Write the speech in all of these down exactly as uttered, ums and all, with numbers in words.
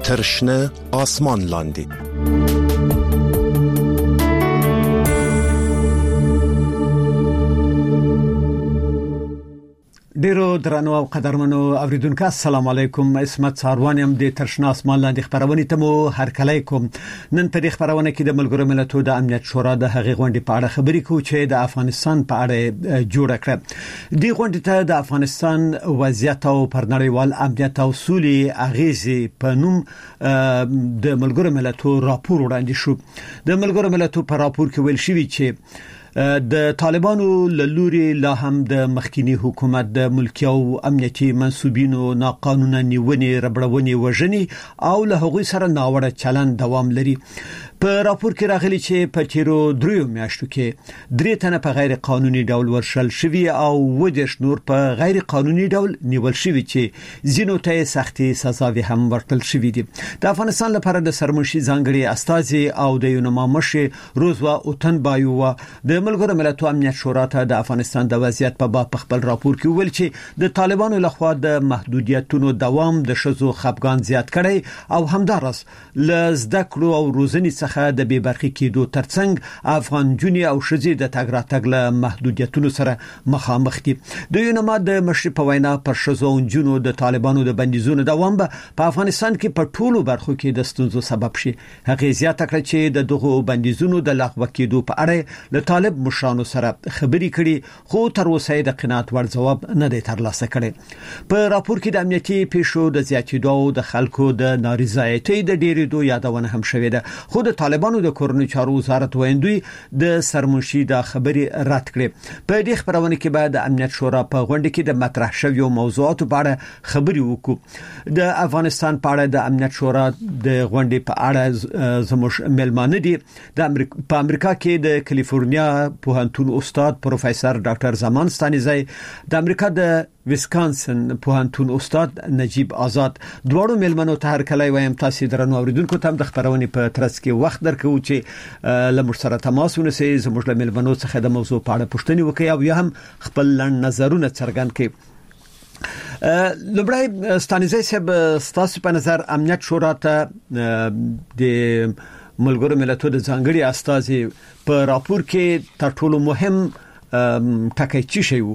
ترشنه آسمان لاندې. ډیرو درنو او قدرمنو اوریدونکو السلام علیکم. اسمت ساروان يم د ترشنا اسمان لاندې خبرونه ته مو هر کله کوم. نن په دې خبرونه کې د ملګرو ملتونو د امنیت شورا د هغې غونډې په اړه خبرې کوو چې د افغانستان په اړه جوړ کړه. دې غونډې ته د افغانستان وضعیت او پرنړیوال امنیت او سولې اغیزې په نوم د ملګرو ملتونو راپور وړاندې شو. د ملګرو ملتونو په راپور کې ویل شوی چې د طالبانو لوري لا هم د مخکینی حکومت د ملکی او امنیتي منسوبینو ناقانونه نیونې ربړونې وژنې او له هغوی سره ناوړه چلند دوام لري. په راپور کې راغلي چې په تیرو دریو میاشتو کې درې تنه په غیر قانوني ډول ورشل شوی او ودش نور په غیر قانوني ډول نیول شوی چې زینو ته سختي سزاوي هم ورکړل شوی دي. د افغانستان لپاره د سرمنشي ځانګړي استازي او د یونما مشر روزوا اوتن بایو د ملګرو ملتونو امنیت شورا ته د افغانستان د وضعیت په باب خپل راپور کې ویل چې د طالبانو لخوا د محدودیتونو دوام د شذو خپګان زیات کړي او همدارس لزده کړو او روزنی څخه د بې برخې کېدو ترڅنګ افغان جونی او شذې د تګ راتګ له محدودیتونو سره مخامخ دي. د یونما د مشر په وینا پر شذو جنونو د طالبانو د بندیزونو دوام په افغانستان کې په ټولو برخو کې د ستونزو سبب شي. هغه زیاته کړه چې د دغو بندیزونو د لغوه کېدو په اړه له طالب مشرانو سره خبرې کړي خو تر اوسه د قناعت وړ ځواب نه دی ترلاسه کړي. په راپور کې د امنیتي پیښو د زیاتېدو او د خلکو د نارضایتۍ د ډېرېدو یادونه هم شوې ده. خو د طالبانو د کورنۍ چارو وزارت ویندوی د سرمنشي د خبرې رد کړې. په دې خبرونه کې بعد د امنیت شورا په غونډه کې د مطرح شویو موضوعاتو په اړه خبرې وکړو. د افغانستان په اړه د امنیت شورا د غونډې په اړه زموږ ملمانه دي د امریکا په امریکا کې د کالیفورنیا پوهنتون استاد پروفیسور ډاکټر زمان ستانیزی، د امریکا د ویسکانسن پوهنتون استاد نجیب آزاد. دواړو ملمنو ته هر کله وایم تاسو درنو اوریدونکو ته د خبرونې په ترڅ کې وخت درکو چې لمر سره تماس ونیسئ، زموږ له ملمنو څخه د موضوع په اړه پوښتنه وکړئ او یا هم خپل لړ نظرونه څرګند کړئ. لومړی ستانیزی صاحب، تاسو په نظر امنیت شورا ته د ملګرو ملتونو د ځانګړي استازي په راپور کې تر ټولو مهم ټکی څه شی وو؟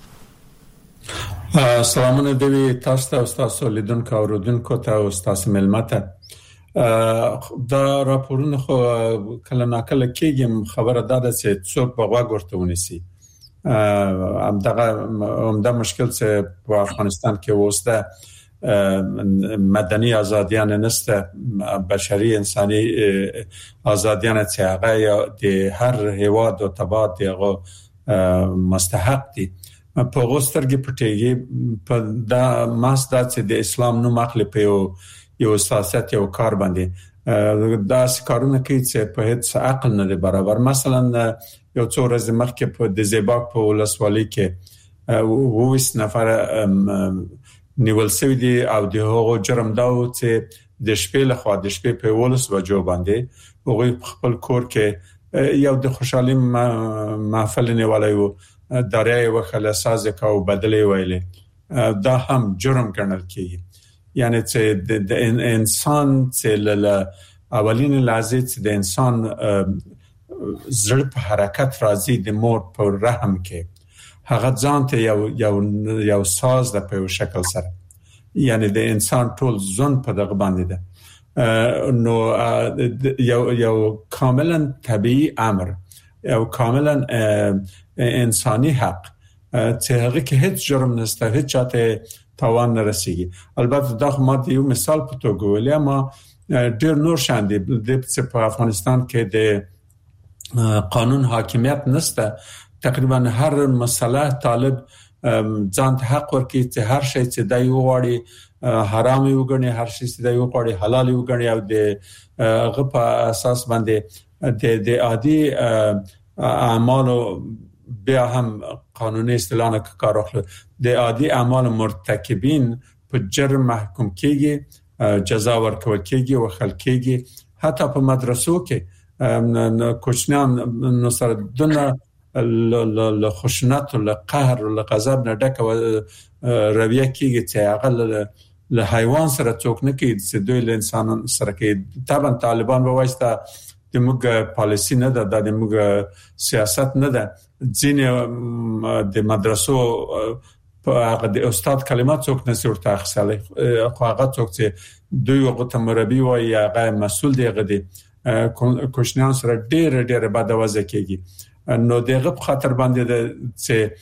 سلامونه دوی تاسو ته او تاسو لیدونکو او اوریدونکو ته او تاسو ملمته. دا راپورونه خو کله ناکله کېږي خبره ده چې څوک په غوږ ورته ونیسي. همدغه همدا مشکل چې په افغانستان کې اوس ده، مدني ازادیان نسته، بشري انساني ازادیان چې هغه د هر هیواد او تبعات دغه مستحق دي په غوسترګي پټيږي. په دا ماسدا چې د اسلام نوم اخلي په یو یو سیاست یو کار باندې دا کارونه کوي چې په هیڅ عقل نه برابر. مثلا یو څو ورځې مخکې په د زیباک په ولسوالۍ کې وویس نفر نیول شوی دي او د هغو جرم دا و چې د شپې له خوا د شپې په ولس بجو باندې هغه خپل کور کې یو د خوشحالي محفل نیولای وو، دارای وخله ساز کاو بدلې ویلې، دا هم جرم ګڼل کیږي. یعنی چې د انسان چې له اولین لحظه چې د انسان زړه په حرکت راځي د مور په رحم کې هغه ځان ته یو یو یو ساز د په شکل سره، یعنی د انسان ټول ځن په دغه باندې ده. نو یو یو کاملا طبيعي امر، یو کاملا انساني حق چې هغه کې هیڅ جرم نشته، هیڅ چاته تاوان نه رسیږي. البته دا خو ما د یو مثال په توګه ویل، ما ډیر نور شان دي د په افغانستان کې د قانون حاکمیت نشته. تقریبا هر مسله طالب ځان ته حق ورکړي چې هر شی چې دای وغواړي حرام وګڼي، هر شی چې دای وغواړي حلال وګڼي او د هغه په اساس باندې د د عادي اعمالو بیا هم قانوني اصطلاح نه کار اخلي. د عادي اعمال مرتکبین په جرم محکوم کیږي، جزا ورکول کیږي او خلک کیږي. حتی په مدرسو کې کوچنیان نو سره دنه ل خشونت او قهر او غضب نه ډکه رویه کیږي چې هغه له حیوان سره څوک نه کوي چې دوی له انسان سره کوي. طبعا طالبان به وایسته د موږ پالیسی نه ده، د موږ سیاست نه ده. ځینې د مدرسو په هغه د استاد کلمات څوک نه ورته اخیستل، خو هغه څوک چې دوی وغه مربي وایي هغه مسول دی، هغه د کوشنیان سره ډېر ډېر بد وضع کیږي. نو دغه په خاطر باندې د چې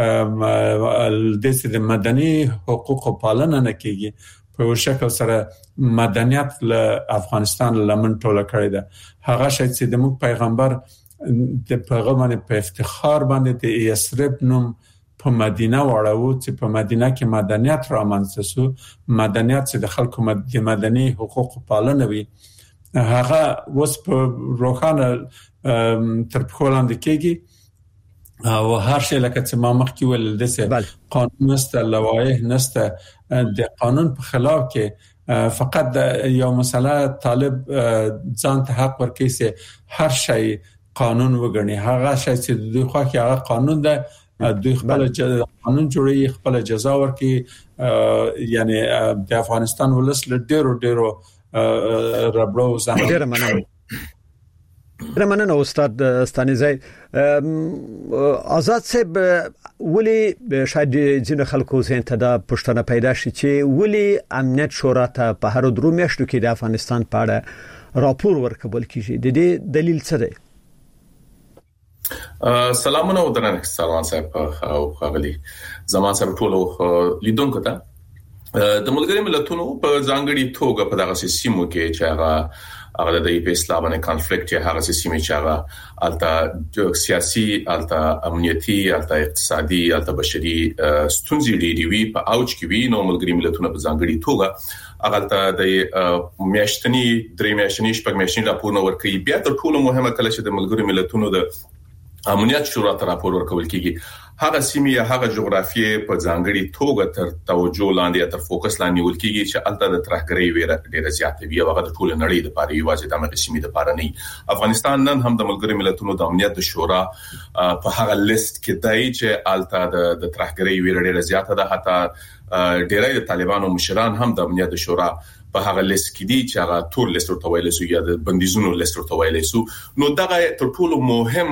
د مدني حقوق پالنه نه کیږي، په شکل سره مدنیت له افغانستان لمن ټوله کړی ده. هغه شای چې د موږ پیغمبر د پیغمبر په افتخار باندې د یثرب نوم په مدینه وړاو چې په مدینه کې مدنیت رامنځته شو، مدنیت چې د خلکو د مدني حقوق پالنه وي، هغه اوس په روخانه تر په وړاندې کېږي. او هر شی لکه چې ما مخکې ویل د قانون نسته، لوایح نسته، د قانون په خلاف کې فقط یو مسله طالب ځان ته حق ورکړي چې هر شی قانون وګڼي. هغه شی چې دوی خو کې هغه قانون ده، دوی خپل قانون جوړي، خپل جزا ورکړي. یعنی د افغانستان ولس له ډیرو ډیرو ربړو زموږ ډیر مننه ډیر مننه استاد ستانیزی. آزاد صاحب ولی شاید ځینې خلکو زین ته دا پښتنه پیدا شي چې ولی امنیت شورا ته په هر درو میاشتو کې د افغانستان په اړه راپور ورکول کیږي، د دې دلیل څه دی؟ سلامونه او درنښت سلام صاحب او خغلی زمان صاحب ټولو لیدونکو ته. د ملګری ملتونو په ځانګړي توګه په دغه سیمو کې چې هغه هغه د اسلامي کنفلیکټ یا هغه سیمې چې هغه الته سیاسي، الته امنیتي، الته اقتصادي، الته بشري ستونزې ډېرې وي په اوج کې وي. نو ملګری ملتونو په ځانګړي توګه هغه ته د میاشتنی درې میاشتنی شپږ میاشتنی راپورونه ورکوي. بیا تر ټولو مهمه کله چې د ملګری ملتونو د امنیت شورا ته راپور ورکول کیږي، هغه سیمه یا هغه جغرافیه په ځانګړي توګه تر توجه لاندې تر فوکس لاندې ول کیږي چې الته د ترهګرۍ ویره ډیره زیاته وي. هغه د ټول نړۍ لپاره یو واځي د مقسمې لپاره نه. افغانستان نن هم د ملګری ملتونو د امنیت شورا په هغه لیست کې دی چې الته د ترهګرۍ ویره ډیره زیاته ده. حتی ډیری د طالبانو مشران هم د امنیت شورا په هغه لیست کې دي چې هغه ټول لیست ورته ویل شو یا د بندیزونو لیست ورته ویل شو. نو دغه تر ټولو مهم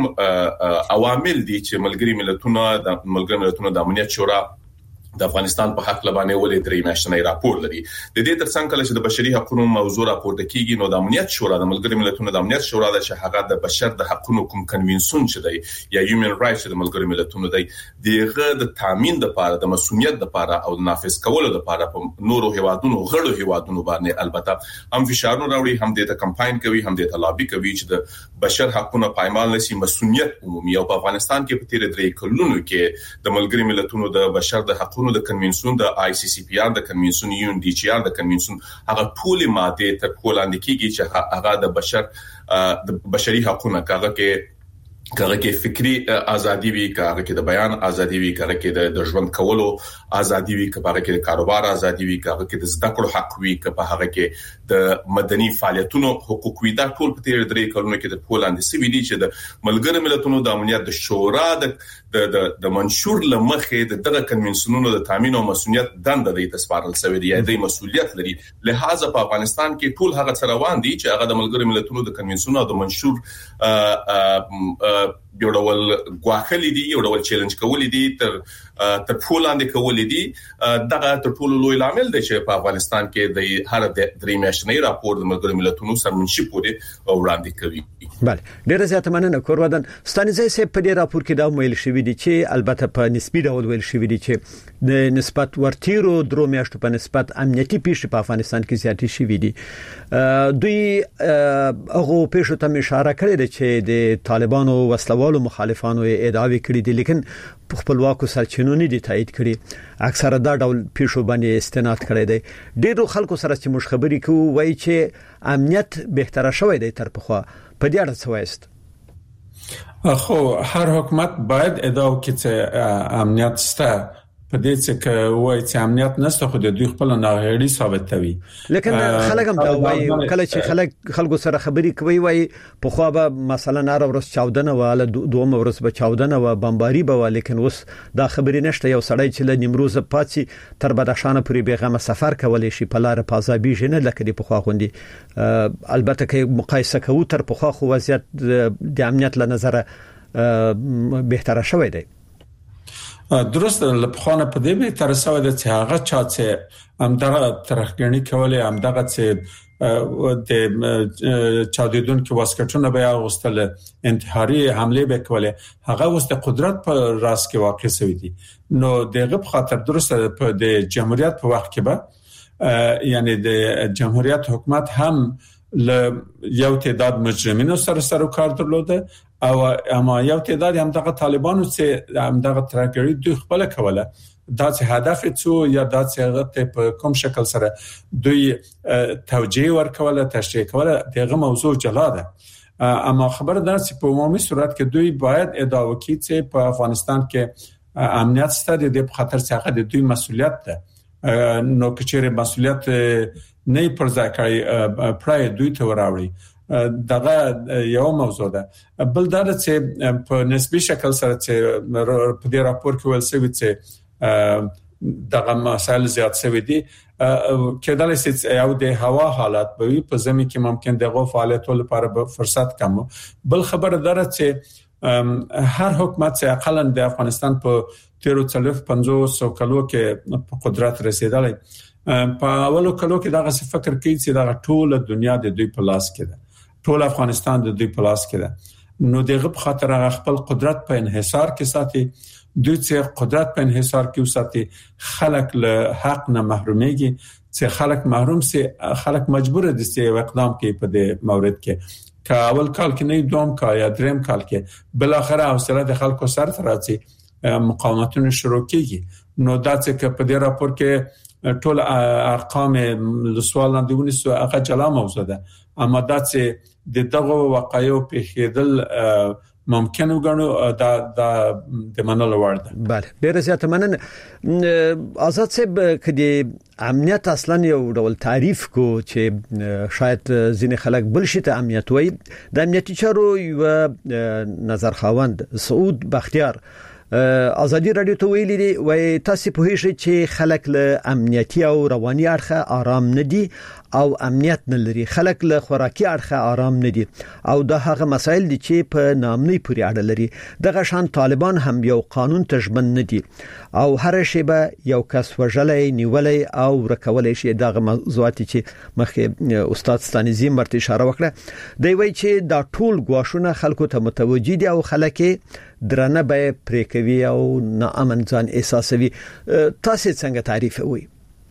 عوامل دي چې ملګری ملتونو د ملګری ملتونو د امنیت شورا د افغانستان په حق لبانې ولې درې میاشتنی راپور لري. د دې ترڅنګ کله چې د بشري حقوقو موضوع راپورته کیږي، نو د امنیت شورا د ملګری ملتونو د امنیت شورا د شهغه د بشر د حقوقو کوم کنونسیون چې دی یا هیومن رائټس د ملګری ملتونو دی، دغه د تامین لپاره، د مسؤلیت لپاره او د نافذ کولو لپاره په نورو هیوادونو غړو هیوادونو باندې البته هم فشارونه راوړي، هم د کمپاین کوي، هم د لابي کوي چې د بشر حقوقو پایمال نشي. مسؤلیت عمومي او په افغانستان کې په تیر درې کلونو کې د ملګری ملتونو د بشر د حقوقو د کنونسیون، د آی سی سی پی آر، د کنونسیون یو ان ډي جی آر، د کنونسیون هغه ټول ماده تر کولاندې کیږي چې هغه د بشر د بشري حقوقو کاغه کې کاغه کې فکری ازادي وي، کاغه کې د بیان ازادي وي، کاغه کې د ژوند کولو ازادي وي، کاغه کې د کاروبار ازادي وي، کاغه کې د زده کړو حق وي، کاغه کې د مدني فعالیتونو حقوق وي. دا ټول په تیر درې کلونو کې د پولاند سی وی دي چې د ملګری ملتونو د امنیت د شورا د د د منشور لمخې د دغه کنونسیونونو د تامین او مسؤلیت دنده د تسپارل سوي دي، د مسؤلیت لري. لہذا په افغانستان کې ټول هغه څه روان دي چې هغه د ملګری ملتونو د کنونسیون او د منشور یو ډول غواخلې دي، یو ډول چیلنج کولې دي، تر تر ټولاندې کولې دي. دغه تر ټولو لوی عامل دی چې په افغانستان کې د هر د درې میاشتنی راپور د ملګری ملتونو سرمنشي پورې وړاندې کوي. بله، ډیره زیاته مننه کورودن ستانیزی سه په دې راپور کې دا ویل شوی دی چې البته په نسبی ډول ویل شوی دی چې د نسبت ورتیرو درو میاشتو په نسبت امنیتي پیښې په افغانستان کې زیاتې شوې دي. دوی هغه پیښو ته اشاره کړې ده چې د طالبانو وسلوالو مخالفانو ادعاوې کړې دي، لیکن په خپلواکو سرچینو نه دي تایید کړي. اکثره دا ډول پیښو باندې استناد کړی دی. ډیرو خلکو سره چې موږ خبرې کوو وایي چې امنیت بهتره شوی دی تر پخوا. په دې اړه څه وایست؟ خو هر حکومت باید ادعا وکړي چې امنیت شته په دې چې وایي چې امنیت نشته خو د دوی خپل ناغېړي ثابتوي. لیکن خلک هم دا وایي کله چې خلک خلکو سره خبري کوي وایي په خو به مثلا نار ورس چاودنه واله دوم ورس به چاودنه و بمباري به، لیکن اوس دا خبري نشته. یو سړی چې له نیمروز پاتې تر بدخشان پورې بیغمه سفر کولای شي په لار پازابي جنه لکه د په خو غوندي. البته که مقایسه کوو تر په خو خو وضعیت د امنیت له نظر بهتره شوی دی. درست لپخانه په دې به تر سوه د چې هغه چا چې همدغه ترخګنی کولې همدغه چې د چاودیدونکو واسکټونه به اغوستل انتحاري حمله به کولې هغه اوس د قدرت په راس کې واقع شوی دي. نو دغه په خاطر درست په د جمهوریت په وخت کې به یعنی د جمهوریت حکومت هم له یو تعداد مجرمینو سره سره کار درلوده او اما یو تعداد هم دغه طالبانو چې هم دغه ترګری دوی خپل کوله دا چې هدف څو یا دا چې هغه په کوم شکل سره دوی توجیه ورکوله تشریح کوله دغه موضوع جلا ده. اما خبر ده چې په عمومي صورت کې دوی باید ادعا وکړي چې په افغانستان کې امنیت ستاسو د خطر څخه د دوی مسولیت ده. نو کچېره مسولیت نه پر ځای کوي پرای دوی ته وراوړي دغه یو موضوع ده. بل دا چې په نسبی شکل سره چې په دې راپور کې ول سوي چې دغه مسائل زیات سوي دي کېدای شي یو د هوا حالت به په زمي کې ممکن دغه فعالیتو لپاره فرصت کم. بل خبر دره چې هر حکومت چې اقلا د افغانستان په تیرو څلور پنځوس کلو کې په قدرت رسیدلی په اولو کلو کې دغه فکر کوي چې دغه ټول دنیا د دوی په لاس کې ده، ټول افغانستان د دوی په لاس کې ده. نو دغه په خاطر هغه خپل قدرت په انحصار کې ساتي. دوی چې قدرت په انحصار کې وساتي خلک له حق نه محروميږي. چې خلک محروم سي خلک مجبور دي چې اقدام کوي په دې مورد کې. که اول کال کې نه دوم کال یا دریم کال کې بل اخر حوصله د خلکو سره راځي مقاومتونه شروع کیږي. نو دا چې په دې راپور کې ټول ارقام له سوال نه دیونه سو هغه جلا موضوع ده. اما دا چې د دغه واقعیو په خېدل ممکن وګڼو دا د منلو وړ ده. بله ډیره زیاته مننه. آزاد صاحب کدي امنیت اصلا یو ډول تعریف کو چې شاید ځینې خلک بل شي ته امنیت وایي. د امنیتي چارو یو نظر خواند سعود بختیار ازادي رادیو ته ویلي دی وای تاسو په هیڅ چې خلک له امنیتي او رواني اړخه آرام نه دي او امنیت نه لري، خلک له خوراکي اړخه آرام نه دي او دا هغه مسایل دي چې په نامنۍ پورې اړه لري. دغه شان طالبان هم یو قانون تشبن نه دي او هر شی به یو کس وژلې نیولې او رکولې شي. دغه موضوعات چې مخکې استاد ستانیزی مرته اشاره وکړه دی وای چې دا ټول غواښونه خلکو ته متوجي دي او خلک درنه به پریکوي او ناامن ځان احساسوي. تاسو څنګه تعریف وي؟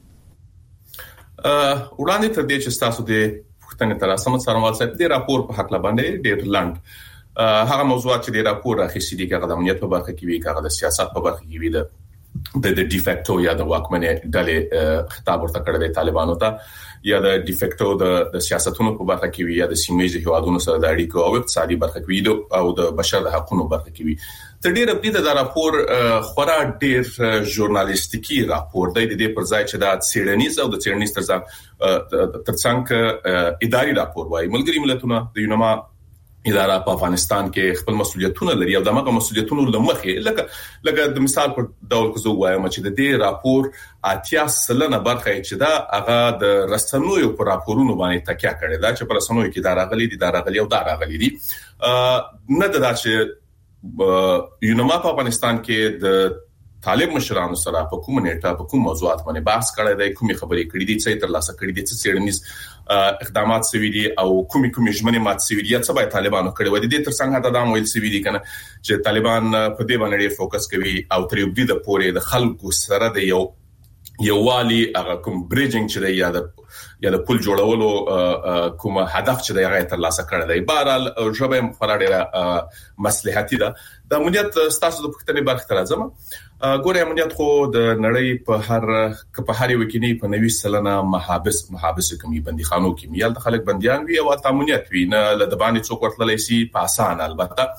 ا وړاندې تر دې چې تاسو د پښتنه تر اسمه سره صاحب د راپور په حق باندې ډېر لاند هغه موضوعات چې د راپور راخېسي دي هغه د امنیت په برخه کې وی هغه د سیاست په برخه کې وی د د ډیفیکټو یا د واکمنې ډلې خطاب ورته کړی دی طالبانو ته یا د ډیفیکټو د سیاستونو په برخه کې وی یا د سیمې هیوادونو سره د اړیکو او اقتصادي برخه کې وی او د بشر د حقوقو برخه کې وی. تر ډیره په دې د راپور خورا ډیر ژورنالیستیکي راپور دی د دې پر ځای چې د سیډنیز او د سیډنیز ترڅنګ ترڅنګ اداري راپور وایي. ملګری ملتونه د یونما اداره په افغانستان کې خپل مسولیتونه لري او دغه مسولیتونو لمخې لکه لکه د مثال په ډول کې زه وایم چې د دې راپور اتیا سلنه برخه چې دا هغه د رسنوي په راپورونو باندې تکیه کړي دا چې پر رسنوي کې دا راغلي دي دا راغلي او دا راغلي دي نه دا چې یونما په افغانستان کې د طالب مشرانو سره په کوم نیټه په کوم موضوعات باندې بحث کړی دی، کومې خبرې کړې دي چې تر لاسه کړې دي چې سیډنیز اقدامات سوي دي او کومې کومې ژمنې مات سوي دي چې به طالبانو کړې و دي. تر څنګه دا ویل سوي دي کنه چې طالبان په دې باندې فوکس کوي او تر یو د پورې د خلکو سره د یو یوالي هغه کوم بریجینګ چې دی یا د یا د پل جوړولو کوم هدف چې دی هغه تر لاسه کړی دی. بهرحال ژبه مخاړه مصلحتي ده. د امنیت ستاسو د پښتنې برخه تر ځم ګوره امنیت خو د نړۍ په هر په هر یو کې نه په نوي سلنه محابس محابس کومي بنديخانو کې میال د خلک بنديان وي او امنیت وي نه د باندې څوک ورتللی سي په اسانه. البته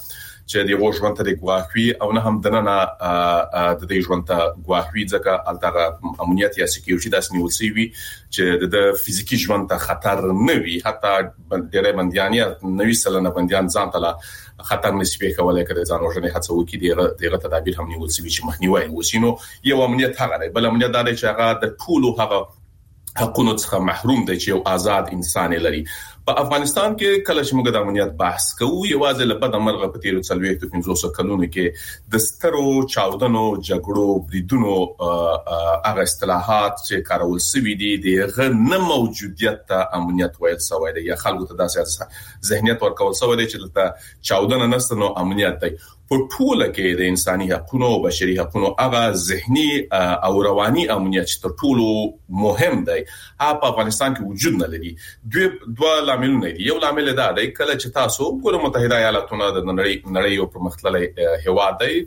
چې د ژوند ته غواخوي او نه هم دنه د دې ژوند ته غواخوي ځکه الته امنیت یا سکیورټي داس نیولسي وي چې د فزیکی ژوند ته خطر نه وي حتی ډېر بنديان یا نوي سلنه بنديان ځان ته خطر نسبي کولای کړي ځان وژنې هڅه وکړي دغه دغه تدابیر هم نیولسي وي چې مخنیوي وسینو یو امنیت هغه دی بل امنیت دا دی چې هغه د ټولو هغه حقونو څخه محروم دی چې یو آزاد انسان لري په افغانستان کې کله چې موږ د امنیت بحث کوو یوازې له بده مرغه په تیرو څلوېښت پنځوس کلونو کې د سترو چاودنو جګړو بریدونو هغه اصطلاحات چې کارول شوي دي دغه نه موجودیت ته امنیت ویل شوی دی یا خلکو ته داسې ذهنیت ورکول شوی دی چې د چاودنه نشته نو امنیت دی په ټوله کې د انساني حقوقو او بشري حقوقو هغه ذهني او رواني امنیت تر ټولو مهم دی په افغانستان کې وجود نه لري دوه دوه لاملونه دي یو لامل دا دی کله چې تاسو ګوره متحده ایالاتونه د نړۍ نړۍ او پرمختللي هیواد دی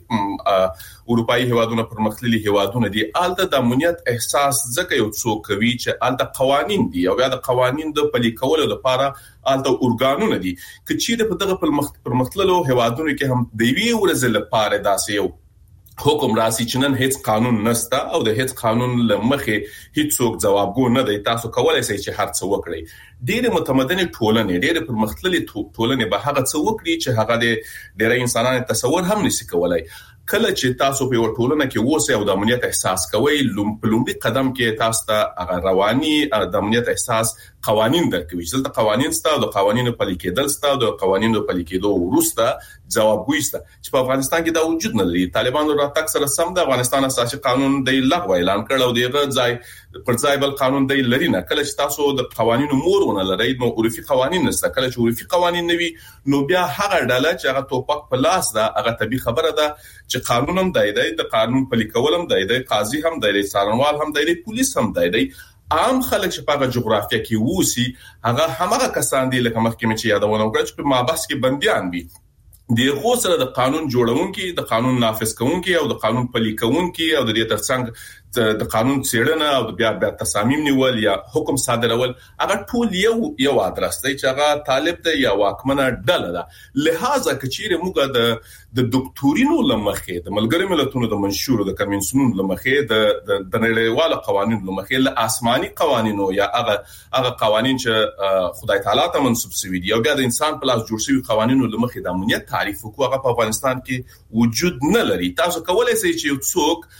اروپאי هیوادونه پرمختللي هیوادونه دي الته د امنیت احساس ځکه یو څوک کوي چې الته قوانين دي او بیا د قوانين د پلي کولو لپاره الته اورګانونه دي چې د دغه پرمختللو هیوادونو کې هم دی ورزل لپاره داسې یو حکم راسي چې نن هیڅ قانون نشته او د هیڅ قانون لمخه هیڅ څوک جوابګو نه دی تاسو کولای شئ چې هر څه وکړئ ډېر متمدن ټولنې ډېر پرمختللي ټولنې به هغه څه وکړي چې هغه د ډېر انسانانو تصور هم نشي کولای کله چې تاسو په ټولنه کې اوسئ او د امنیت احساس کوئ لومړی قدم کې تاسو ته هغه رواني د امنیت احساس قوانين درکوي چې د قوانين ستاسو د قوانینو پلي کېدل ستاسو د قوانینو پلي کېدو وروسته جوابګوي ستاسو چې په افغانستان کې دا وجود نه لري طالبانو راتګ سره سم د افغانستان اساسي قانون د لغوه اعلان کړ او دغه ځای پر ځای بل قانون دی لري نه کله چې تاسو د قوانینو مورونه لرئ نو عرفي قوانين نشته کله چې عرفي قوانين نوي نو بیا هغه ډله چې هغه توپک په لاس ده هغه طبي خبره ده چې قانون هم دی د قانون پلي کول هم دی د قاضي هم دی څارنوال هم دی پولیس هم دی عام خلک چې په جغرافیه کې ووسی هغه همغه کسان دي لکه مخکې چې یادونه وکړه چې په مابس کې بنديان دي د غو سره د قانون جوړونکي د قانون نافذ کوونکي او د قانون پلي کوونکي او د دې ترڅنګ د قانون څېړنه او بیا بیا تصامیم نیول یا حکم صادرول هغه ټول یو یو ادرس دی چې هغه طالب دی یا واکمنه ډله ده لہذا کچېره موږ د د ډاکټورینو لمخې د ملګری ملتونو د منشور د کنونسیون لمخې د د نړیوالو قوانینو لمخې له آسماني قوانینو یا هغه هغه قوانین چې خدای تعالی ته منسوب شوي دي او بیا د انسان په لاس جوړ شوی قوانینو لمخې د امنیت تعریف کوغه په افغانستان کې وجود نه لري تاسو کولای شئ چې یو څوک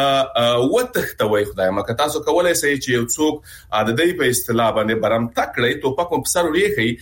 ا وتختوي خدای مکه تاسو کولای شئ چې یو څوک د دې په اصطلاح باندې برم تکړی ټوپک په سر ریخي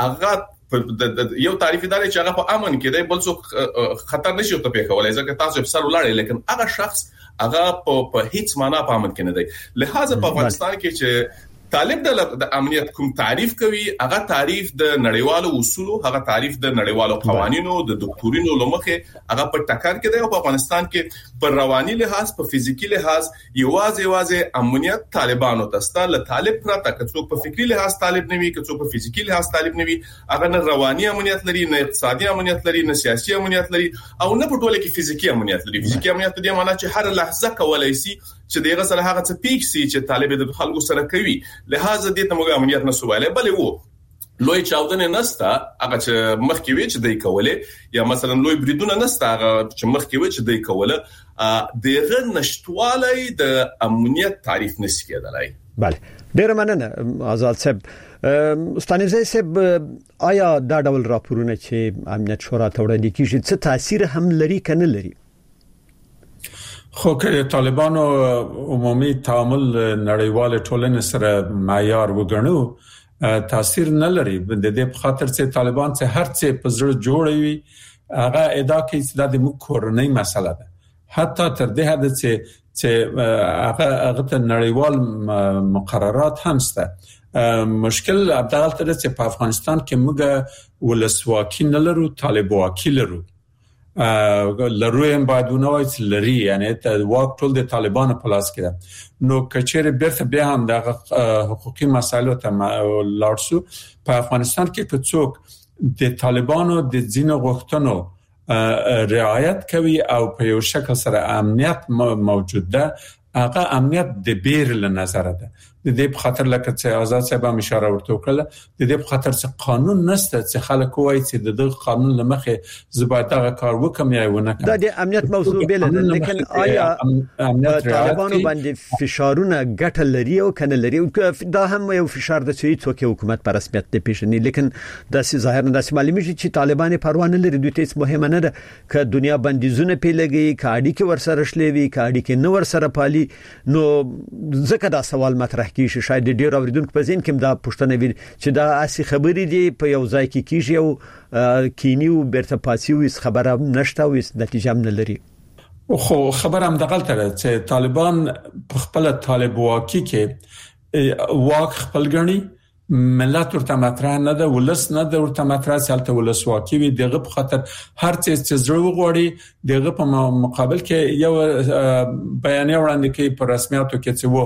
هغه یو تعریف دار چې هغه په امن کې دی بل څوک خطر نشي ته په کولای ځکه تاسو په سر ولاړی لیکن هغه شخص هغه په هیڅ معنا په امن کې نه دی لہذا په افغانستان کې چې طالب د امنیت کوم تعریف کوي هغه تعریف د نړیوالو اصولو هغه تعریف د نړیوالو قوانینو د ډاکټورینو لمخه هغه په ټکر کې دی او په افغانستان کې پر رواني لحاظ په فزیکی لحاظ یوازې یوازې امنیت طالبانو تاسو له طالب پرته کڅو په فکری لحاظ طالب نوي کڅو په فزیکی لحاظ طالب نوي هغه نه رواني امنیت لري نه اقتصادي امنیت لري نه سیاسي امنیت لري او نه په ټوله کې فزیکی امنیت لري فزیکی امنیت د معنی چې هر لحظه کولای شي چې دغه سره هغه څه پیښ سي چې طالب د خلکو سره کوي لہذا دې ته موږ امنیت نه سواله بلې وو لوی چاودنه نستا هغه چې مخکې وی چې دای کوله یا مثلا لوی بریدونه نستا هغه چې مخکې وی چې دای کوله دغه نشټوالای د امنیت تعریف نشي کېدلای بله ډیر مننه آزاد صاحب استانزه صاحب آیا دا ډول راپورونه چې امنیت شورا ته وړاندې کیږي څه تاثیر هم لري کنه لري خو که طالبانو عمومي تعامل نړیوال ټولنې سره معیار وګڼو تاثیر نه لري د دې په خاطر چې طالبان چې هر څه په زړه جوړوي هغه ادا کوي چې د موږ کورنۍ مسله ده حتی تر دې حد چې چې هغه هغه نړیوال مقررات هم شته مشکل ابدال تر چې په افغانستان کې موږ ولسواکي نه لرو طالب واکي لرو لرویم باید ونوای چې لري یعنی ته واک ټول د طالبانو په لاس کې ده نو کچېره بیرته بیا هم د حقوقي مسایلو ته لاړ شو په افغانستان کې که څوک د طالبانو د ځینو غوښتنو رعایت کوي او په یو شکل سره امنیت موجود ده هغه امنیت د بیر له نظر ده د دې په خاطر لکه چې آزاد صاحب هم اشاره ورته وکړه د دې په خاطر چې قانون نشته چې خلک وایي چې د قانون لمخې زباته کار وکم یا ونه دا د امنیت موضوع بیل ده لیکن آیا طالبانو باندې فشارونه ګټه لري او کنه لري دا هم یو فشار د چې څوک حکومت پر رسمیت نه پیژني لیکن د سي ظاهر نه د معلومي چې طالبان پروا نه لري دوی ته مهمه نه ده ک دنیا بندیزونه پیلګي کاډي کې ورسره شلوي کاډي کې نو ورسره پالي نو ځکه دا سوال مطرح کیږي شاید ډیر اوریدونکو په ذهن کې دا پوښتنه وي چې دا اسی خبرې دي په یو ځای کې کیږي او کینیو برته پاسي وي خبره نشته وي نتیجه هم نه لري خو خبر هم دغلت ده چې طالبان په خپل طالب واکي کې واک خپل غني ملت ورته مطرح نه ده ولس نه ده ورته مطرح سالته ولس واکي وي دغه په خاطر هر څه چې زړه وغوړي دغه په مقابل کې یو بیانیه وړاندې کوي په رسمیاتو کې چې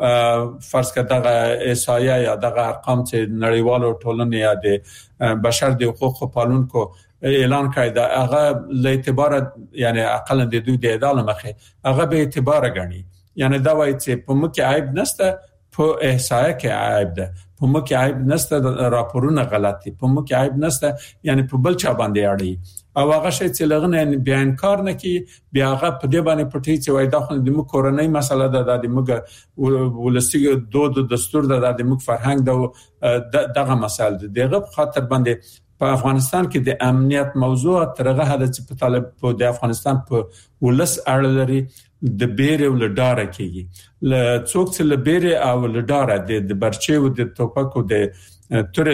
وو فرض کړه دغه احصایه یا دغه ارقام چې نړیوالو ټولنې یا د بشر د حقوقو پالونکو اعلان کړی دا هغه له اعتبار یعنی اقل د دوی د عدالت مخه هغه به اعتبار غني یعنی دا وایي چې په مکه عیب نشته په احصایه کې عیب ده په مکه عیب نشته راپورونه غلط دي په مکه عیب نشته یعنی په بل چا باندې اړي او هغه شی چې لغنه بیان کار نه کی بیا هغه په دې باندې پټي چې وای دا خو د مو کورنۍ مسله ده د موږ ولسی دود دستور ده د موږ فرهنګ ده دغه مسله ده دغه خاطر باندې په افغانستان کې د امنیت موضوع ترغه هدا چې په طالب په د افغانستان په ولس اړه لري د بیره ول ډاره کېږي ل څوک چې ل بیره او ل ډاره د برچي او د توپکو د تر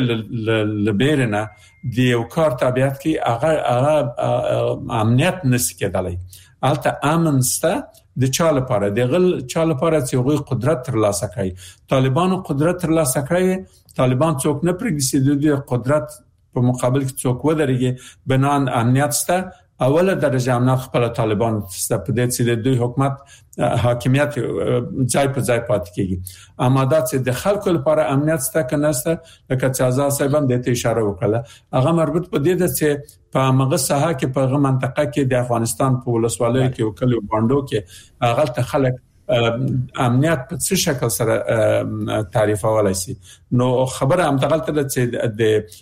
ل بیره نه د یو کار تابعیت کې هغه هغه امنیت نس کېدلی البته امنسته د چا لپاره د غل چا لپاره چې هغه قدرت تر لاسه کړي طالبانو قدرت تر لاسه کړي طالبان څوک نه پرېږدي د قدرت په مقابل کې څوک ودرېږي بنان امنیت سته اوله درجه امنیت خپل طالبان سته په دې چې د دوی حکومت حاکمیت ځای په ځای پاتې کیږي اما دا چې د خلکو لپاره امنیت سته کنه سته لکه چې آزاد صاحب هم د ته اشاره وکړه هغه مربوط په دې ده چې په هغه ساحه کې په هغه منطقه کې د افغانستان په ولسوالۍ کې او کلیو باندو کې هغه ته خلک امنیت په څه شکل سره تعریفولای شي نو خبره هم دغلت ده چې د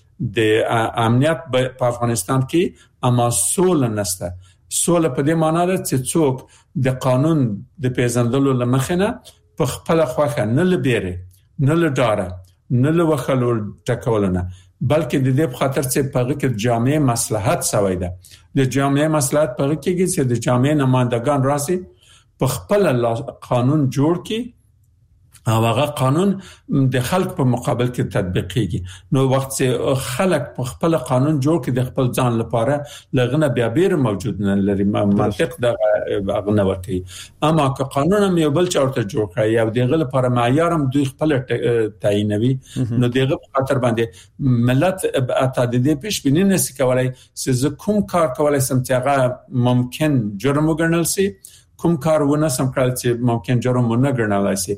د امنیت په افغانستان کې اما سول نشته سول په دې معنی ده چې څوک د قانون د پیژندلو لمخنه په خپل خوخه نه لبيره نه لډاره نه لوخلو ټکولنه بلکې د دې په خاطر چې په هغه کې جامع مصلحت سوی ده د جامع مصلحت په هغه کې چې د جامع نمائندگان راسي په خپل قانون جوړ کی او هغه قانون د خلک په مقابل کې تطبیقيږي نو وخت چې خلک په خپل قانون جوړ کړي د خپل ځان لپاره لغنه بیا بیر موجود نه لري منطق د غنه ورتي اما که قانون هم یو بل چارته جوړ کړي او دغه لپاره معیار هم دوی خپل تعینوي نو دغه په خاطر باندې ملت اتعدادي پیش بینی نشي کولای چې کوم کار کولای سم چې هغه ممکن جرم وګڼل شي کوم کار ونه سم کړل چې ممکن جرم نه ګڼل شي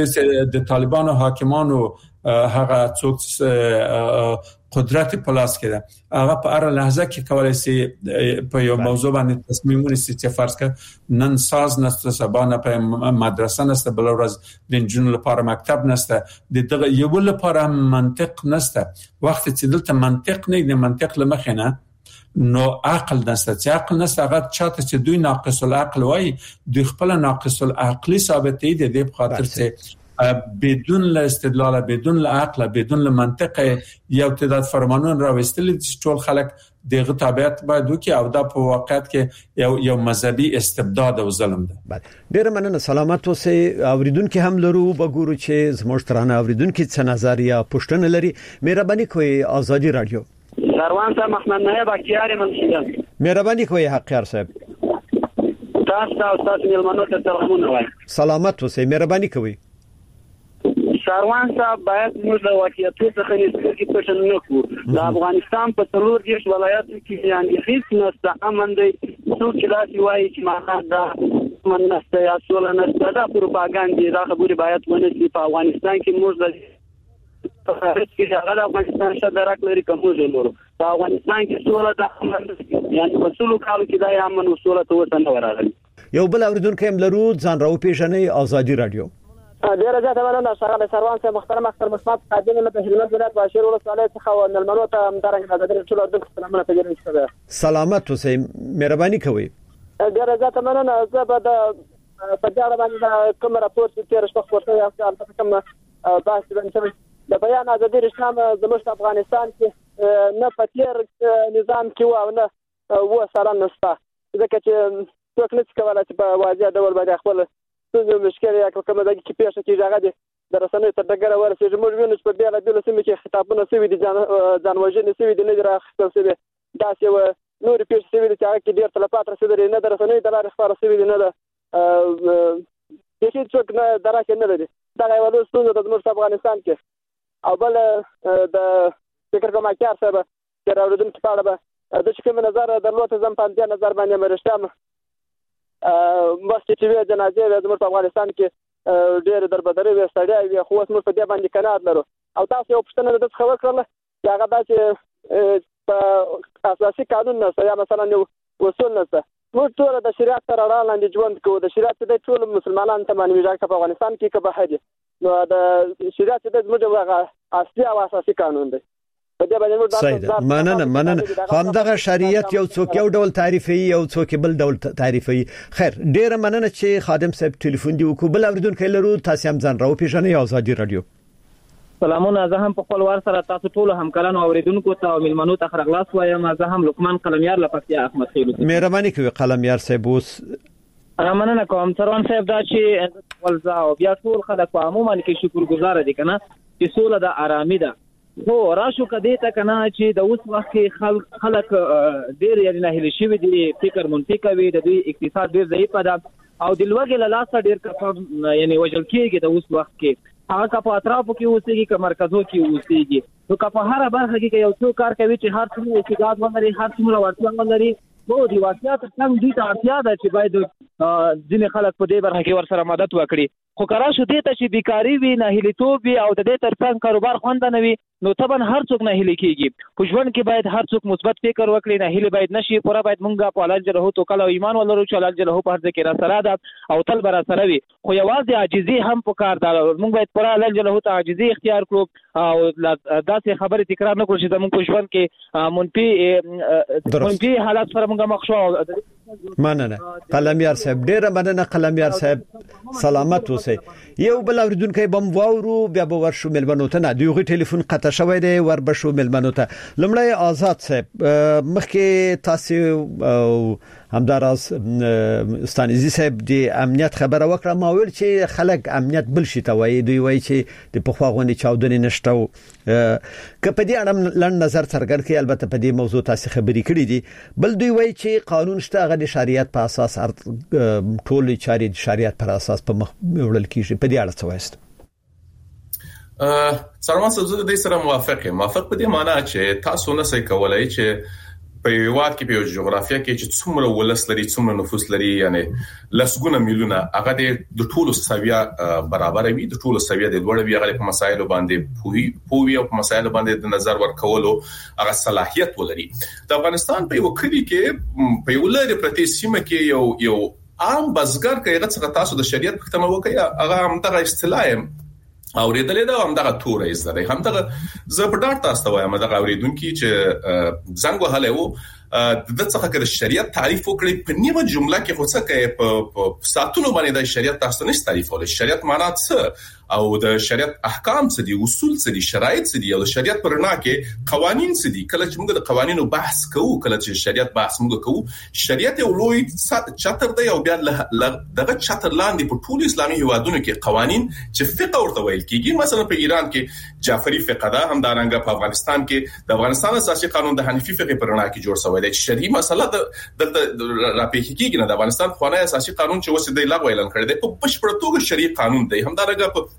چې د طالبانو حاکمانو هغه څوک قدرت په لاس کې ده هغه په هر لحظه کې کولای شي په یو موضوع باندې تصمیم ونیسي چې فرض کړه نن ساز نسته سبا نه په مدرسه نسته بل ورځ د جنونو لپاره مکتب نسته د دغه یو لپاره منطق نسته وخت چې دلته منطق نه د منطق لمخینه نو عقل نسته چې عقل نسته هغه چاته چې دوی ناقص العقل وای دوی خپل ناقص العقلی ثابتې دي د خاطر چې بدون له استدلال بدون له عقل بدون له منطق یو تعداد فرمانون راوستل چې ټول خلک دغه تابعیت باید وکي او دا په واقعیت کې یو یو مذهبي استبداد او ظلم ده ډیر مننه سلامات اوسئ اوریدونکو هم لرو وګورو چې زموږ ترانه اوریدونکو څه نظر یا پوښتنه لري مهرباني کوئ آزادی رادیو سروان صاحب محمد نایب اکیار منشیدم مهرباني کوئ حقیار صاحب تاسو او تاسو ملمنو ته سلامونه وایم سلامات اوسئ مهرباني کوئ سروان صاحب باید موږ د واقعیتونو څخه نسبت پټ نه کړو د افغانستان په څلور دیش ولایاتو کې یعنی هیڅ نسته امن دی څوک چې لاسي وایي چې ما دا من نسته یا سول نسته دا پروپاګاندا دا خبره باید ونه شي په افغانستان کې موږ د خارج کې هغه افغانستان شته راکلري کوم ځلورو په افغانستان کې سوله د یعنی په څلو کالو کې دا امن او سوله ته وسنه ورغلی یو بل اوریدونکو هم لرو ځان راو پیژنې آزادی رادیو ډیره زیاته مننه ښاغلی سروان صاحب. محترم اختر مسمات قادمونه په هلمند ولایت باشیر ولسوالۍ څخه و نلمنو ته همدارنګه حاضر ټول اردن سلامونه پیژنم شته. سلامت اوسئ، مهرباني کوئ. ډیره زیاته مننه. زه به د په دې اړه باندې کوم راپور چې تیر شپه خپور شوی است البته کوم بحث باندې د بیان ازادي رښتیا زموږ په افغانستان کې نه په تیر نظام کې و او نه و سره نشته، ځکه چې څوک نشي کولای چې په واضح ډول باندې خپل څه مشکل یا کومه دغه کې پیښه کیږي هغه د رسنیو تر ډګره ورسېږي. موږ وینو چې په بیلا بیلو سیمو کې خطابونه سوي دي، ځان وژنې سوي دي، نه دي راخیستل سوي، داسې و نورې پیښې سوي دي چې هغه کې ډېر تلفات رسېدلي، نه د رسنیو د لارې خپاره سوي دي، نه د هیڅ څوک نه درک نه لري. دغه یوه لویه ستونزه ده زموږ په افغانستان کې. او بل د فکر کوم اکیار صاحب چې راوړدونکي په اړه به د چې کوم نظر درلود زم په دې نظر باندې مرشته مست چې وی جنازې زموږ په افغانستان کې ډېر دربدري وي، ستړیا وي، خو اوس موږ په دې باندې قناعت لرو. او تاسو یو پوښتنه د څه وکړله چې هغه دا چې په اساسي قانون نه یا مثلا یو اصول نه موږ ټول د شریعت سره وړاندې ژوند کوو. د شریعت د ټول مسلمانانو ته باندې ویژه په افغانستان کې که بهر دي، نو د شریعت د زموږ هغه اصلي او اساسي قانون دی. صحیح، مننه مننه. همدغه شریعت یو څوک یو ډول تعریفي یو څوک بل ډول تعریفي. خیر، ډیره مننه چې خادم صاحب ټلیفون دی وکړ. بل اوریدونکو لرو، تاسو هم ځان راو پیژنئ. آزادي رادیو. سلامونه. زه هم په خپل وار سره تاسو ټول همکارانو اوریدونکو ته او ملمنو ته خیر غلاس وایم. زه هم لقمان قلمیار لپاره احمد خیلو. مهرباني کوئ قلمیار صاحب. اوس مننه کوم سروان صاحب دا چې ولزا او بیا ټول خلک په عموما کې شکرګزار دي کنه چې سوله د آرامي ده. خو راشو کدی ته کنه چې د اوس وخت کې خلک خلک ډیر یعنی نه هلي شوی دي، فکر منفي کوي، د دوی اقتصاد ډیر ضعیف ده او د لوګي له لاسه ډیر کفه یعنی وجل کېږي د اوس وخت کې. هغه که په اطرافو کې اوسېږي که مرکزو کې اوسېږي، نو که په هره برخه کې یو څو کار کوي چې هر څومره استعداد ولري، هر څومره وړتیا ولري، نو د واقعیت څنګه دوی ته اړتیا ده چې باید ځینې خلک په دې برخه کې ورسره مدد وکړي. خو که راشو دې ته چې بیکاري وي، ناهیلیتوب وي او د دې تر څنګ کاروبار خوند نه وي، نو طبعا هر څوک ناهیلي کېږي. په ژوند کې باید هر څوک مثبت فکر وکړي، ناهیلي باید نشي. پوره باید مونږ په الله جل توکل او ایمان ولرو چې الله جل په هر ځای کې را سره ده او تل به را سره وي. خو یوازې عاجزي هم پکار ده. مونږ باید پوره الله جل ته عاجزي اختیار کړو او داسې خبرې تکرار نه کړو چې زموږ په ژوند کې منفي منفي حالات سره مونږ مخ شو. مننه قلمیار صاحب، ډیره مننه قلمیار صاحب. سلامت اوسئ. یو بل اوریدونکو بم واورو بیا به ورشو ملمنو ته. نه دیغه ټلیفون قطع شوی دی، ور بشو ملمنو ته. لمړی آزاد صاحب، مخکې تاسو همداراز ستانیزي صاحب د امنیت خبره وکړه. ما ویل چې خلک امنیت بل شي ته وایي، دوی وایي چې د پخواغونی چاودنې نشته. که په دې اړه لړ نظر څرګند کړي، البته په دې موضوع تاسو خبرې کړې دي. بل دوی وایي چې قانون شته، هغه د شریعت په اساس ټول چاري د شریعت پر اساس په مخ وړل کیږي. په دې اړه څه وایست؟ ا سروان صاحب زه د دې سره موافق یم. موافق په دې معنی چې تاسو نه سې کولای چې په یو وخت کې په جغرافیه کې چې څومره ولس لري، څومره نفوس لري، یعنی لسګونه میلیونه، هغه د ټولو سویا برابر وي، د ټولو سویا د لوړ وي، هغه په مسایلو باندې پوهي پوهي او په مسایلو باندې د نظر ورکولو هغه صلاحیت ولري. د افغانستان په یو کلی کې په یو لري پرتی سیمه کې یو یو عام بزګر کې هغه څنګه تاسو د شریعت پښتنه وکړي، هغه هم دغه اصطلاح اوریدلې دا هم دغه تورې زده هم دغه زه په ډاټ تاسو وایم دغه اوریدونکو چې زنګ وهله وو د څه کې د شریعت تعریف وکړي په نیمه جمله کې خو څه کوي په ساتلو باندې د شریعت تاسو نه تعریف ولې شریعت معنا څه او د شریعت احکام څه دي، اصول څه دي، شرایط څه دي، او د شریعت پرنا کې قوانين څه دي. کله چې موږ د قوانینو بحث کوو، کله چې شریعت بحث موږ کوو، شریعت یو لوی چتر دی او بیا دغه چتر لاندې په ټول اسلامي هیوادونو کې قوانين چې فقه ورته ویل کیږي. مثلا په ایران کې جعفری فقه ده، هم دارنګه په افغانستان کې د افغانستان اساسي قانون د حنفي فقه پرنا کې جوړ شوی دی. شرعي مسله د راپېښ کېږي نه د افغانستان خوانه اساسي قانون چې وسه دی لغوه اعلان کړی دی په بشپړ توګه شرعي قانون دی. هم دارنګه په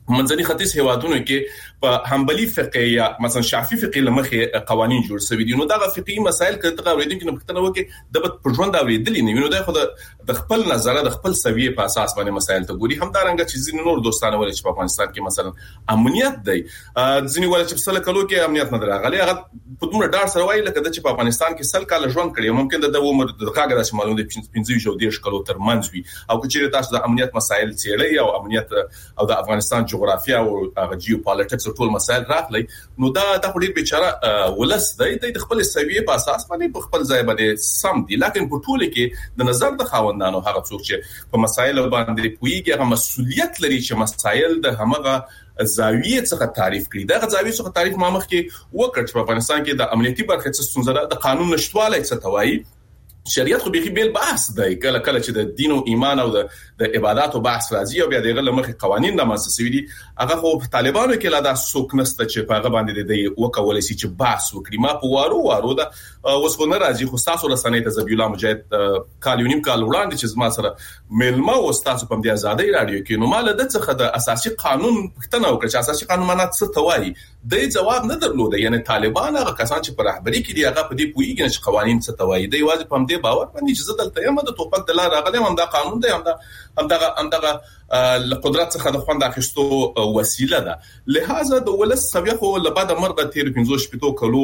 منځني ختیځ هیوادونو کې په حنبلي فقه یا مثلا شافعي فقه لمخه قوانين جوړ شوي دي. نو دا فقهي مسائل کله اوریدونکو نه پښتنه وکي د په ژوند اوریدلې نه ویني. دا خو د خپل نظر د خپل سویه په اساس باندې مسائل ته ګوري. همدارنګه چې ځینې نور دوستانه ولې چې په افغانستان کې مثلا امنیت دی، ځینې ولې چې سل کلو کې امنیت نه درغلي، هغه په دومره ډار سره وایي لکه د چې په افغانستان کې سل کال ژوند کړی، ممکن د عمر د کاګه داسې معلومه دي پنځه شو ډیر کلو تر منځ وي. او چې تاسو د امنیت مسائل څېړئ او امنیت او د افغانستان جغرافیه او جیوپالیټکس او ټول مسائل راغلي، نو دا د خوري بیچاره ولس دی د خپل سویه په اساس باندې په خپل ځای باندې سم دي. لکه په ټوله کې د نظر د خاوندانو هغه څوک چې په مسایل باندې پویږي هغه مسؤلیت لري چې مسایل د همغه زاویه څخه تعریف کړي. دا زاویه څخه تعریف ما مخکې وکړ چې په افغانستان کې د امنیتي برخه څخه ستونزه د قانون نشټوالی څه توایي. شریعت خو به بیل بحث دی، کله کله چې د دین او ایمان او د د عبادت او بحث راځي او بیا دغه لمخې قوانين د مؤسسوي دي، هغه خو په طالبانو کې لا د سوکنسته چې په هغه باندې د وکولای شي چې بحث وکړي. ما په وارو وارو دا وسونه راځي خو تاسو رسنۍ ته زبی الله مجاهد کال یو نیم کال وړاندې چې زما سره ملما او تاسو په دې ازادي رادیو کې نو مال د څخه د اساسي قانون پښتنه وکړه چې اساسي قانون معنی څه توایي. د جواب نه درلود، یعنی طالبان هغه کسان چې په رهبری کې دي هغه په دې پویږي چې قوانين څه توایي. دی واځي په دې باور باندې چې زه دلته یم د توپک د لار راغلم، هم دا قانون دی، هم دا هم دا هم دا قدرت څخه د خوند اخیستو وسیله ده. لہذا د ولس سویه خو لبعد مرغه تیر پنځه شپږ کلو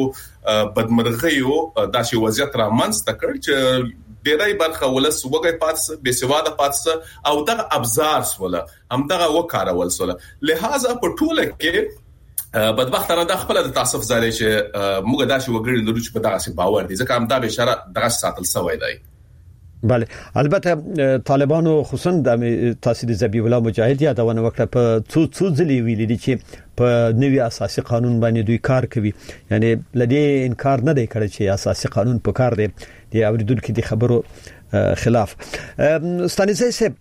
بدمرغیو داسې وضعیت را منځته کړ چې ډېرای برخه ولس وګړي پاتس به سواده پاتس او دغه ابزار سوله هم دغه وکارول سوله. لہذا په ټوله کې بدبختانه د خپل د تعصب زاري چې موږ داسې وګړي لرو چې په دغه باور دي، ځکه هم دا به اشاره دغه ساتل سوی دی. بله، البته طالبانو خصوصا د تاسیس زبی الله مجاهد یادونه وکړه په څو څو ځلې ویلي دي چې په نوي اساسي قانون باندې دوی کار کوي. یعنی لدی انکار نه دی کړی چې اساسي قانون په کار دی د اوریدونکو د خبرو خلاف. ستانیزه سه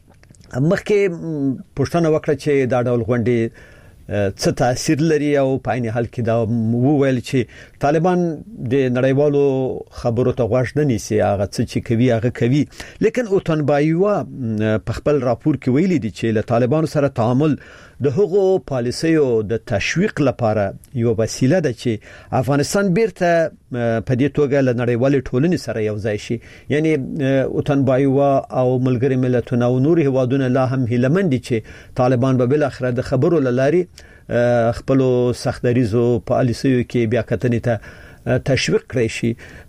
مخکې پښتنه وکړه چې دا ډول غونډې څه تاثیر لري او په عین حال کې دا وویل چې طالبان د نړیوالو خبرو ته غوږ نه نیسي، هغه څه چې کوي هغه کوي. لیکن اوتنبایوا په خپل راپور کې ویلي دي چې له طالبانو سره تعامل د هغو پالیسیو د تشویق لپاره یو وسیله ده چې افغانستان بیرته په دې توګه له نړیوالې ټولنې سره یو ځای شي. یعنی اوتنبایوا او ملګری ملتونه او نور هیوادونه لا هم هیلمن دي چې طالبان به بل اخر د خبرو لاري خپل سختریزو پالیسیو کې بیا کتنې ته تشویق کړی شي.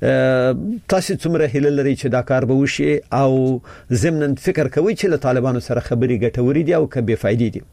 تاسو څومره هیله لري چې دا کار به وشي او ضمن فکر کوي چې له طالبانو سره خبري ګټوري دي او که بے فائدې دي؟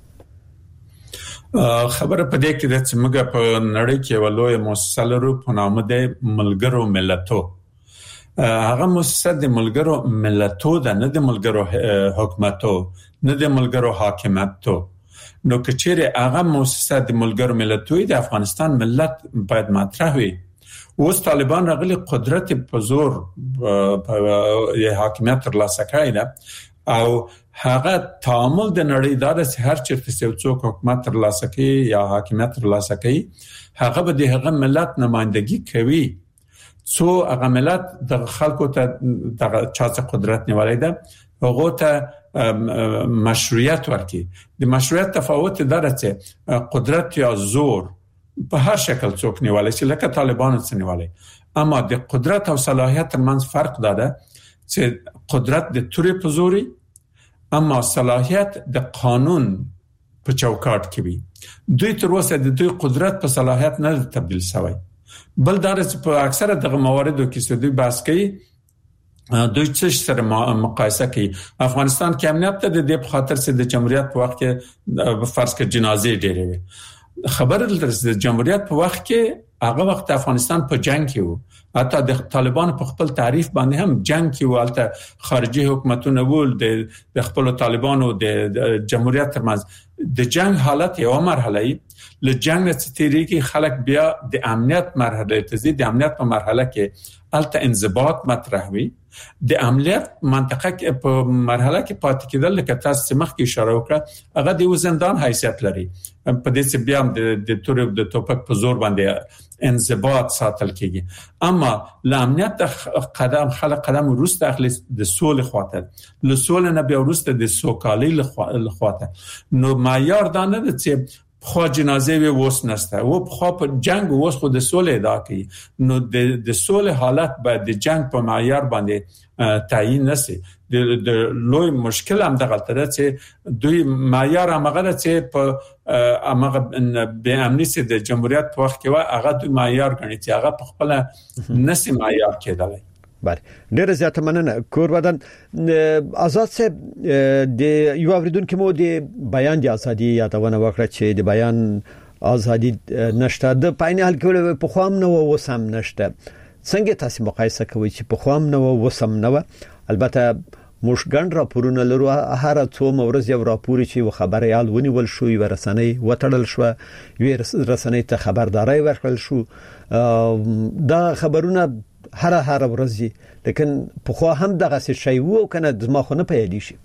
خبره په دې کې د چې موږ په نړۍ کې ولوي مؤسسه لرو په نامه د ملګرو ملتو. هغه مؤسسه د ملګرو ملتو ده، نه د ملګرو حکومتو، نه د ملګرو حاکمیتو. نو کچېره هغه مؤسسه د ملګرو ملتو د افغانستان ملت باید مطرح وي. اوس طالبان راغلي قدرت په زور په حاکمیت تر لاسه کړی ده او هغه تعامل د نړۍ دار سره هر چیرته څو څوک حکومت تر لاسه کوي یا حاکمیت تر لاسه کوي، هغه به د هغه ملت نمائندګي کوي. څو هغه ملت د خلکو ته د چا قدرت نیولای ده هغه ته مشروعیت ورکړي. د مشروعیت تفاوت دره چې قدرت یا زور په هر شکل څوک نیولای شي، لکه طالبان څنګه نیولای، اما د قدرت او صلاحیت ترمنځ فرق ده چې قدرت د تورې په زوري اما صلاحیت د قانون په چوکاټ کې وي. دوی تر اوسه د دوی قدرت په صلاحیت نه تبدیل شوی. بل دا چې په اکثره دغه مواردو کې دوی بحث کوي، دوی څه سره مقایسه کوي. افغانستان کې امنیت ته د دې په خاطر چې د جمهوریت په وخت کې فرض کې جنازې ډېرې وي. خبره دلته د جمهوریت په وخت کې هغه وخت افغانستان په جنگ کې وو، حتی د طالبان په خپل تعریف باندې هم جنگ کې وو، البته خارجي حکومتونه ول د خپل طالبانو د جمهوریت ترمنځ د جنگ حالت یو مرحله ای. له جنگ څخه تیریږي خلک بیا د امنیت مرحله ته ځي. د امنیت په مرحله کې البته انضباط مطرح وي. د امنیت منطقه کې په مرحله کې پاتې کېدل لکه تاسو مخکې اشاره وکړه هغه د زندان حیثیت لري. په دې چې بیا د تور د توپک په زور باندې انضباط ساتل کیږي. اما ل امنیت قدم خلک قدم وروسته اخلي د سولې خواته، له سولې نه بیا وروسته د سوکالۍ لخواته. نو معیار دا نه ده چې خو جنازه وي وس نسته و خو په جنگ وس خو د سولې ادا کوي. نو د د سولې حالت باید د جنگ په معیار باندې تعیین نشي. د د لوی مشکل هم دغه تر چې دوی معیار هغه چې په هغه به امنیت د جمهوریت په وخت کې وا هغه دوی معیار غني چې هغه په خپل نشي معیار کېدلی. بله ډیره زیاته مننه کور بدن آزاد صاحب. د یو اوریدونکو مو د بیان د ازادي یادونه وکړه چې د بیان ازادي نشته د پاینه حل کول په خوام نه وسم نشته. څنګه تاسو مقایسه کوئ چې په خوام نه وسم نه؟ البته موږ ګڼ راپورونه لرو، هر څو مورز یو راپور چې و خبريال ونیول شو، یو رسنۍ وټړل شو، یو رسنۍ ته خبرداري ورکړل شو. دا خبرونه هر هر ورځي، لیکن په خو هم دغه څه شی وو کنه د ما خو نه پیدا شي.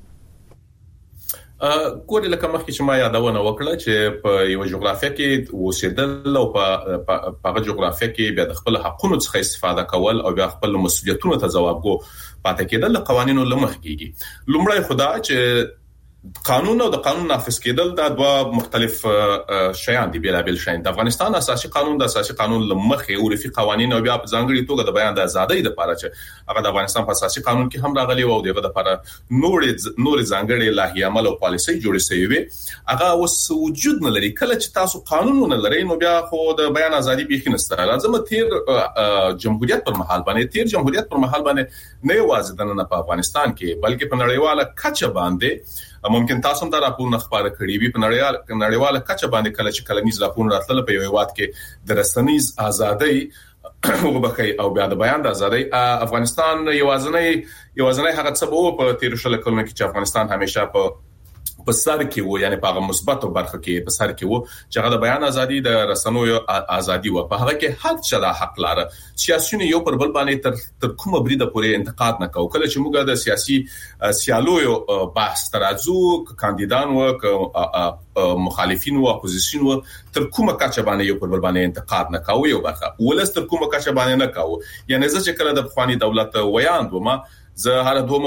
ا ګورې لکه مخکې چې ما یادونه وکړه چې په یو جغرافیه کې اوسېدل او په په جغرافیه کې بیا د خپل حقونو څخه استفاده کول او بیا خپل مسؤلیتونو ته ځوابګو پاتې کېدل قوانینو لمخ کېږي. لومړی خدا چې قانون او د قانون نافذ کېدل دا دوه مختلف شیان دي، بیلابل شیان. د افغانستان اساسي قانون د اساسي قانون لمخې او رفي قوانين او بیا په ځانګړي توګه د بیان د ازادۍ لپاره چې هغه د افغانستان په اساسي قانون کې هم راغلي او دغه لپاره نور نور ځانګړي لایحې عمل او پالیسي جوړې شوې وي. هغه اوس وجود نه لري. کله چې تاسو قانون نه لرئ نو بیا خو د بیان ازادي به خنسته لازم تیر جمهوریت پر مهال باندې تیر جمهوریت پر مهال باندې نه یوازې د افغانستان کې بلکې په نړیواله کچه باندې ممکن تاسو هم دا راپورونه خبره کړی وي. په نړیواله نړیواله کچه باندې کله چې کلمیز راپورونه راتلل په یو وخت کې د رسنیز ازادۍ وبخي او بیا د بیان د ازادۍ افغانستان یوازنۍ یوازنۍ هغه څه وو په تیر شل کلونو کې چې افغانستان همیشه په په سر کې وو، یعنی په هغه مثبت برخه کې په سر کې وو چې هغه د بیان ازادي د رسنیو ازادي وو. په هغه کې حق چلا حق لاره سیاسيون یو پر بل باندې تر تر کومه بریده پورې انتقاد نه کوي. کله چې موږ د سیاسي سیالویو بحث ترازو کاندیدان او مخالفین او اپوزیشن و تر کومه کچه باندې یو پر بل باندې انتقاد نه کوي او برخه ولس تر کومه کچه باندې نه کوي. یعنی زه چې کله د افغاني دولت ویاند ومه زه هر دوه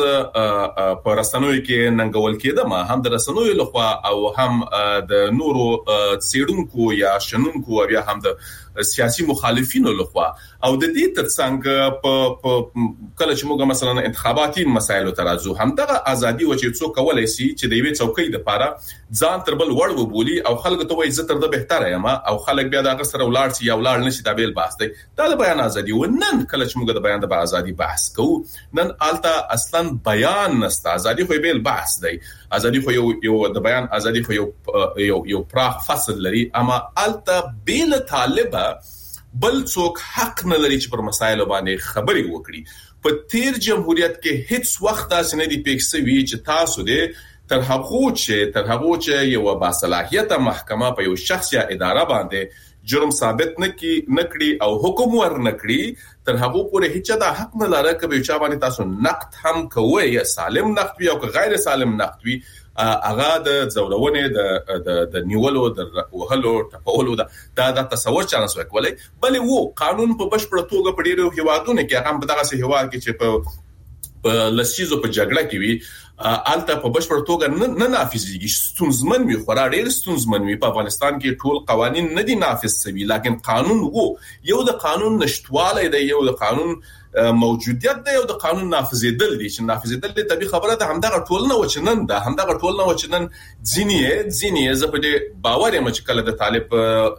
مورز په رسنوي کې ننګول کېدم، هم د رسنوي لخوا او هم د نورو څېړونکو یا شنونکو او هم د سیاسي مخالفینو لخوا. او د دې ترڅنګ په کله چې موږ مثلا انتخاباتي مسایلو ترازو هم دغه ازادي و چې څوک کولای شي چې د یوې چوکۍ د پاره ځان تر بل وړ وبولي او خلک ته وایي زه تر ده بهتره یم او خلک بیا دغه سره ولاړ شي یا ولاړ نشي دا بیل بحث دی. دا د بیان ازادي و. نن کله چې موږ د بیان د ازادي بحث کوو نن آلته اصلا بیان نسته. ازادي خو بیل بحث دی. ازادي خو یو یو د بیان ازادي خو یو یو یو پراخ فصل لري، اما آلته بیل طالبه بل څوک حق نه لري چې پر مسایلو باندې خبري وکړي. په تیر جمهوریت کې هیڅ وخت تاسو نه دی پېښوي چې تاسو دې تر هغه چې تر هغه چې یو باصلاحیته محکمه په یو شخص یا اداره باندې جرم ثابت نکي نکړي او حکم ور نکړي تر هغه پورې هیڅ دا حق نه لري چې چا باندې تاسو نقد هم کوي یا سالم نقد وي او غیر سالم نقد وي. اغه د زولونه د د نیولو د وهلو ټپولو دا د تصور چانس وکولای بلې وو قانون په بشپړ توګه په ډیرو هیوادونو کې هغه په دغه سه هیواد کې چې په په لسیزو په جګړه کې وي آلته په بشپړ توګه نه نافذيږي. ستونزمن وي، خورا ډیر ستونزمن وي. په افغانستان کې ټول قوانين نه دي نافذ شوي، لکه قانون وو. یو د قانون نشټواله دی، یو د قانون موجودیت دی او د قانون نافذیدل دي. چې نافذیدل دي طبي خبره ده، همدغه ټول نه وچنن ده همدغه ټول نه وچنن ځینې ځینې زه په دې باور یم چې کله د طالب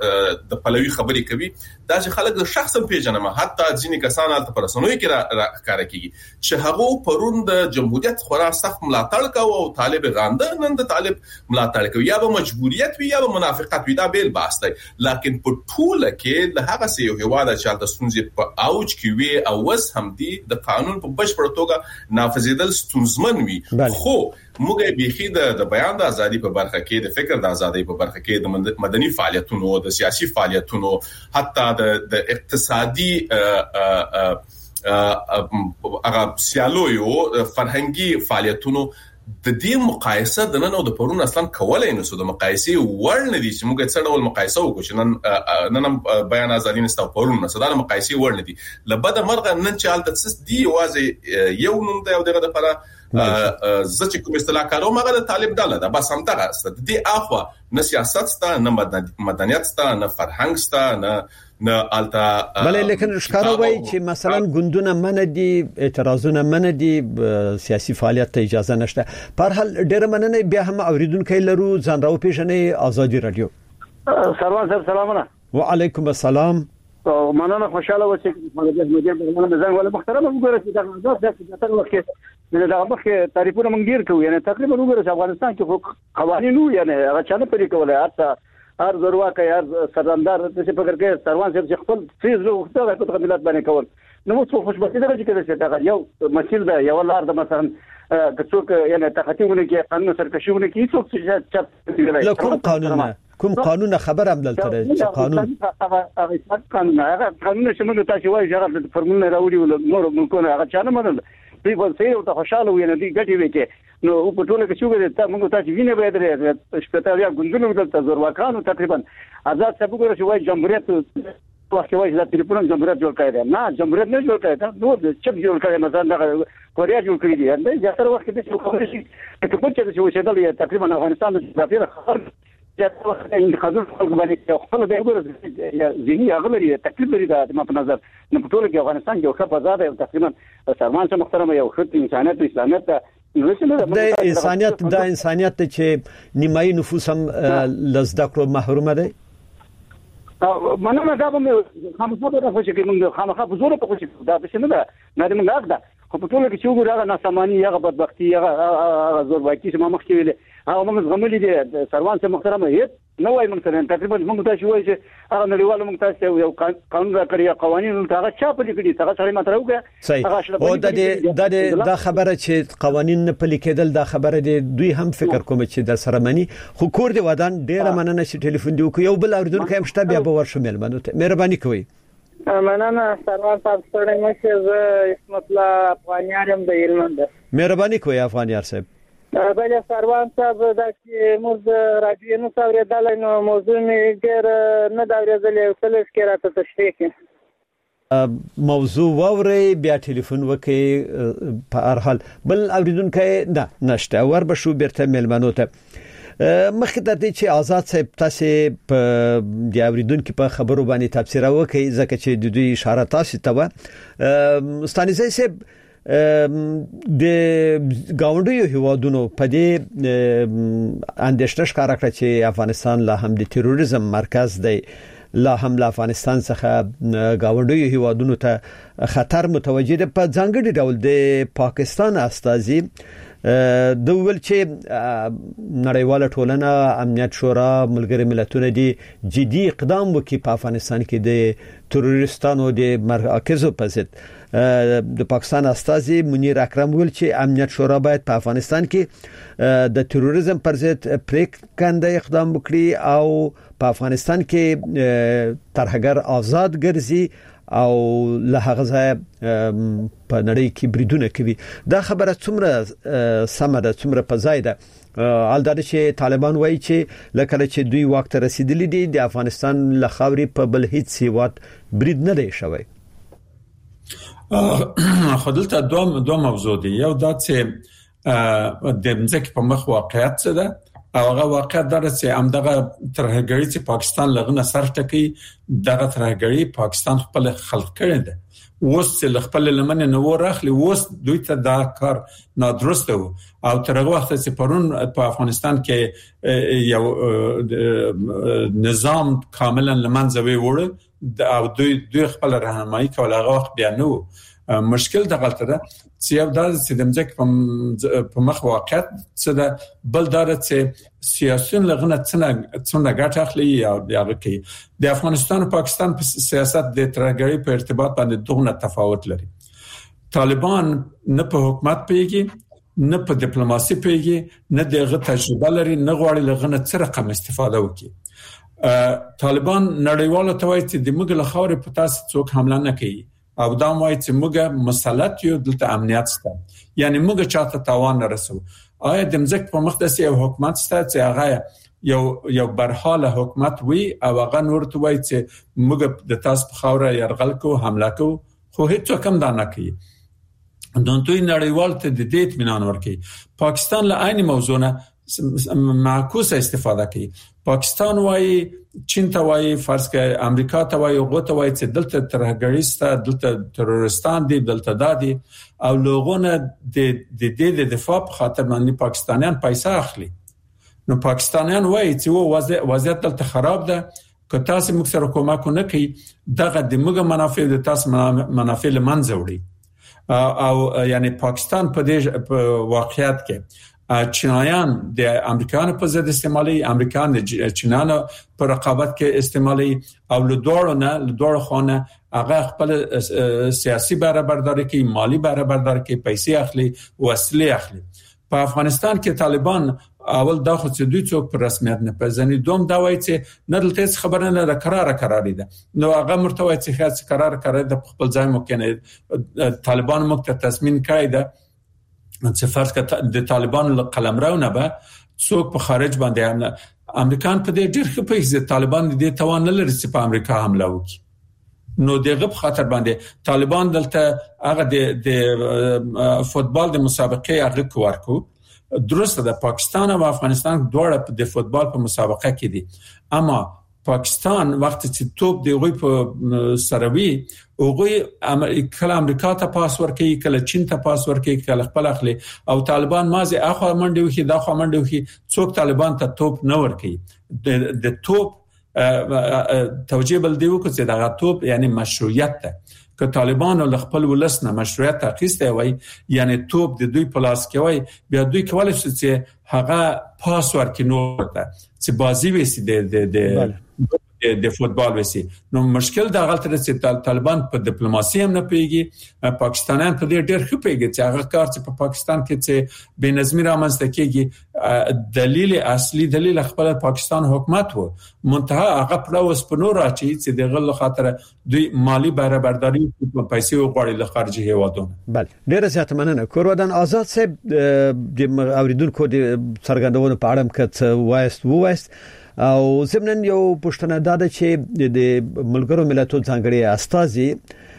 د پلوي خبري کوي دا چې خلک د شخصا پیژنم، حتی ځینې کسان البته پرسنوي کې راکاره کوي چې هغه پرون د جمهوریت خورا سخت ملاتړ کوي او طالب غانده نن د طالب ملاتړ کوي. یا به مجبوریت وي یا به منافقت وي، دا بیل بحث دی. لکه په ټوله کې د هغه څه یو هواده چې د ستونزې په اوج کې وي او هم دي د قانون په بشپړ توګه نافذیدل ستونزمن وي. خو موږ بيخي د بیان د ازادي په برخه کې د فکر د ازادي په برخه کې د مدني فعالیتونو د سیاسي فعالیتونو حتی د د اقتصادي هغه سیالویو فرهنګي فعالیتونو د دې مقایسه د نن او د پرون اصلا کولای نه سو د مقایسه ور نه دي چې موږ څه ډول مقایسه وکړو چې نن نن بیان ازادي نسته پرون نه صدا مقایسه ور نه دي لبد مرغه نن چې حالت څه دی واځي یو نوم دی او دغه لپاره زه چې کوم اصطلاح کارو مګر د طالب ډاله ده بس هم دغه است د دې اخوا نه سیاست ستا نه مدنیت ستا نه فرهنګ ستا نه نه التا بلې لیکن ښکارا وای چې مثلا ګوندونه من دي اعتراضونه من دي سیاسي فعالیت ته اجازه نشته په هر حال ډېر مننه بیا هم اوریدونکو لرو ځان راو پیژنې ازادي رادیو سلام صاحب سلامونه وعلیکم السلام مننه خوشاله و چې مګر مې زنګ زنګ ولا محترم وګورئ چې دا ځکه چې وخت د هغه مخه تعریفونه مونږ ډیر کوو یعنی تقریبا وګورئ افغانستان کې قوانینو یعنی هغه چانه پرې کولای حتی هر ضرورت کوي هر سردار د څه فکر کوي سروان صاحب خپل فیز له وخته د خدمات باندې کول نو څه خوشبختي ده چې دا یو مسیل ده یو لار ده مثلا کڅوک یعنی تخطیونه کې قانون سرکشيونه کې څوک چې کوم قانون کوم قانون خبر هم دلته چې قانون هغه قانون هغه قانون چې موږ تاسو وایي چې هغه فرمونه راوړي نور ملکونه هغه چانه منل دوی په څیر او ته خوشاله وي نه دي ګټي وکي نو په ټوله کې شوګه ته موږ تاسو وینې به درې شپته یا ګوندونو دلته زور وکړو تقریبا آزاد څه وګورئ چې وایي جمهوریت وخت وایي چې د ټلیفون جمهوریت جوړ کړی نه جمهوریت نه جوړ کړی دا نو چې جوړ کړی مثلا د کوریا جوړ کړی دی دا ځکه وخت کې چې خبرې شي چې په څه چې وشي دا تقریبا افغانستان د ځافیر خبر چې وخت ان خزر خلک باندې خپل د وګورئ یا ذهني اغلري تکلیف لري دا په نظر نو په ټوله کې افغانستان یو ښه فضا ده تقریبا سرمان څخه محترم یو ښه انسانيت اسلامیت د انسانيت د انسانيت چې نیمایي نفوس هم لزده کړو محروم دي مننه دا به خامخا به خوشی کې موږ خامخا په زور په خوشی دا څه نه ده نه موږ اخدا خو په ټوله کې چې وګورئ هغه ناسمانی هغه بدبختی هغه زور واکي چې ما مخ کې ویل هغه موږ غملې دي سروان څخه محترم هیڅ نو وايي موږ تقریبا موږ تاسو وایي چې هغه نړیوال موږ تاسو یو قانون راکړی قوانين هغه چا په لیکلي هغه سره ماته راوګه او د دې د خبره چې قوانين نه پلي کېدل دا خبره دي دوی هم فکر کوم چې د سرمنی خو کور دی ودان ډیره مننه چې ټلیفون دی یو بل اوردونکو هم شته بیا به ورشو ملمنو ته مهرباني کوئ مننه سروان صاحب ستړی مشه زه اسمت الله افغانیارم د هلمند مهرباني کوئ افغانیار صاحب بل سروان صاحب دا چې موږ راډیو نو څورېدل نو موضوع مې ډېر نه دا ورځلې وسلې کې راته تشریح کړي موضوع ووري بیا ټلیفون وکي په هر حال بل اوریدونکو نه نشته ور به شو بیرته ملمنو ته مخکې د دې چې آزاد صاحب تاسو په د اوریدونکو په خبرو باندې تفسیر وکي ځکه چې د دوی اشاره تاسو ته و ستانیزه صاحب د گاونډیو هیوادونو په دې اندېښنه ښکارا کړه چې افغانستان لا هم د تروریزم مرکز دی لا هم له افغانستان څخه گاونډیو هیوادونو ته خطر متوجه ده په ځانګړي ډول د پاکستان استازي د ویل چې نړیواله ټولنه امنیت شورا ملګری ملتونه دي جدي اقدام وکړي په افغانستان کې د تروریستانو د مرکزو په ضد د پاکستان استازي منیر اکرم ویل چې امنیت شورا باید په افغانستان کې د تروریزم پر ضد پریکنده اقدام وکړي او په افغانستان کې ترهګر آزاد ګرځي او له هغه ځای په نړۍ کې بریدونه کوي دا خبره څومره سمه ده څومره په ځای ده البته چې طالبان وایي چې لکه چې دوی وخت رسیدلی دي د افغانستان له خاورې په بل هیڅ هیواد برید نه دی شوی خودلته دوه دوه موضوع دي یو دا چې د مځکه په مخ واقعیت څه ده او هغه واقعیت دا چې همدغه ترهګری چې پاکستان لغنه سر ټکی دغه ترهګری پاکستان خپل خلق کړی ده اوس چې خپل لمن نه ورخلی اوس دوی ته دا کار نادرسته وو او تر هغه وخت چې پرون په افغانستان کې یو نظام کاملا لمنځه وړ او دوی دوی خپل راهنمایي کول هغه وخت بیا نو مشکل د غلطه ده چې یو د سیدمځک په مخ واقعیت څه ده بل دار چې سیاسيون لغنه څنګه څنګه ګټه اخلي او هغه کې د افغانستان او پاکستان په سیاست د ترهګری په ارتباط باندې دغه تفاوت لري طالبان نه په حکومت پیږي نه په ډیپلوماسي پیږي نه دغه تجربه لري نه غواړي لغنه څه رقم استفاده وکړي طالبان نړیواله توای چې د موږ له خاورې په تاسو څوک حمله نه کوي او دا وایي چې موږ مسلط یو دلته امنیت ستاسو یعنی موږ چاته تاوان نه رسو آیا د مزک په مقدس یو حکومت ست چې هغه یو یو برحاله حکومت وي او هغه نور ته وایي چې موږ د تاسو په خوره يرغل کو حمله کو خو هیڅ کم دا نه کوي. دون توی نړیوال ته د دې اطمینان ورکړي. پاکستان له عین موضوع نه معکوس استفاده کوي. پاکستان وایي چین ته وایي فرض کړئ امریکا ته وایي غو ته وایي چې دلته ترهګریسته دلته ترورستان دي دلته دادي او لوګونه د د د دفاع په خاطر باندې پاکستانیان پیسې اخلي. نو پاکستانیان وایي چې و وضعیت دلته خراب ده که تاسو موږ سره کومک نه کوي دغه د موږ منافع د تاسو منافع لمنځه وړي. او یعنی پاکستان په دې واقعیت کې چینایان د امریکایانو په ضد استعمالي امریکایان د چینانو په رقابت کې استعمالي او له دوړو نه له دوړو خونه هغه خپل سیاسي برابرداري کوي مالی برابرداري کوي پیسې اخلي وسلې اخلي. په افغانستان کې طالبان اول دا خو چې دوی څوک په رسمیت نه پېژني دوم دا وایي چې نه دلته خبره نه قرار قرار دي نو هغه مرتوي چې خاص قرار قرار د خپل ځای ممکنه طالبان مخ ته تضمین کړی ده چې فرض کړه د طالبان قلمرو نه به څوک په خارج باندې حمله امریکان په دې ډېر ښه پیژني طالبان دې توان نه لري چې په امریکا حمله وکړي. نو دغه په خاطر باندې طالبان دلته هغه د فوتبال د مسابقې هغه کوارکو درسته د پاکستان او افغانستان دواړه د فوتبال په مسابقه کې دي اما پاکستان وخت چې توپ دی غوي په سروي او غوي کله امریکا ته پاس ورکړي کله چین ته پاس ورکړي کله خپل اخلي او طالبان مازه اخو منډي وکي دا خو منډي وکي څوک طالبان ته توپ نه ورکړي. د د توپ توجیه بل دی وکړي دا توپ یعنی مشروعیت ده که طالبان له خپل ولسنه مشروعیت اخیسته وای یعنی توپ د دوی پلاس کې وای بیا دوی کولای شي چې هغه پاس ورکړي نو ته چې بازی وسی د د د فوتبال وسی نو مشکل دا غلطه چې طالبان په ډیپلوماسي هم نه پیږي پاکستانیان په دې ډېر ښه پیږي چې هغه کار چې په پاکستان کې چې بې نظمي رامنځته کیږي دلیل اصلي دلیل خپل پاکستان حکومت وو منتها هغه پلوس په نور راچی چې د غل خاطر دوی مالی برابرداري په پیسې وغوړي له خارجي هیوادونو. بله ډېر زیات مننه. کورودان آزاد صاحب د اوریدونکو د څرګندونو په اړه کڅ وایست وایست او زمنن یو پښتنه داده چې د ملګرو ملتونو څنګه استازي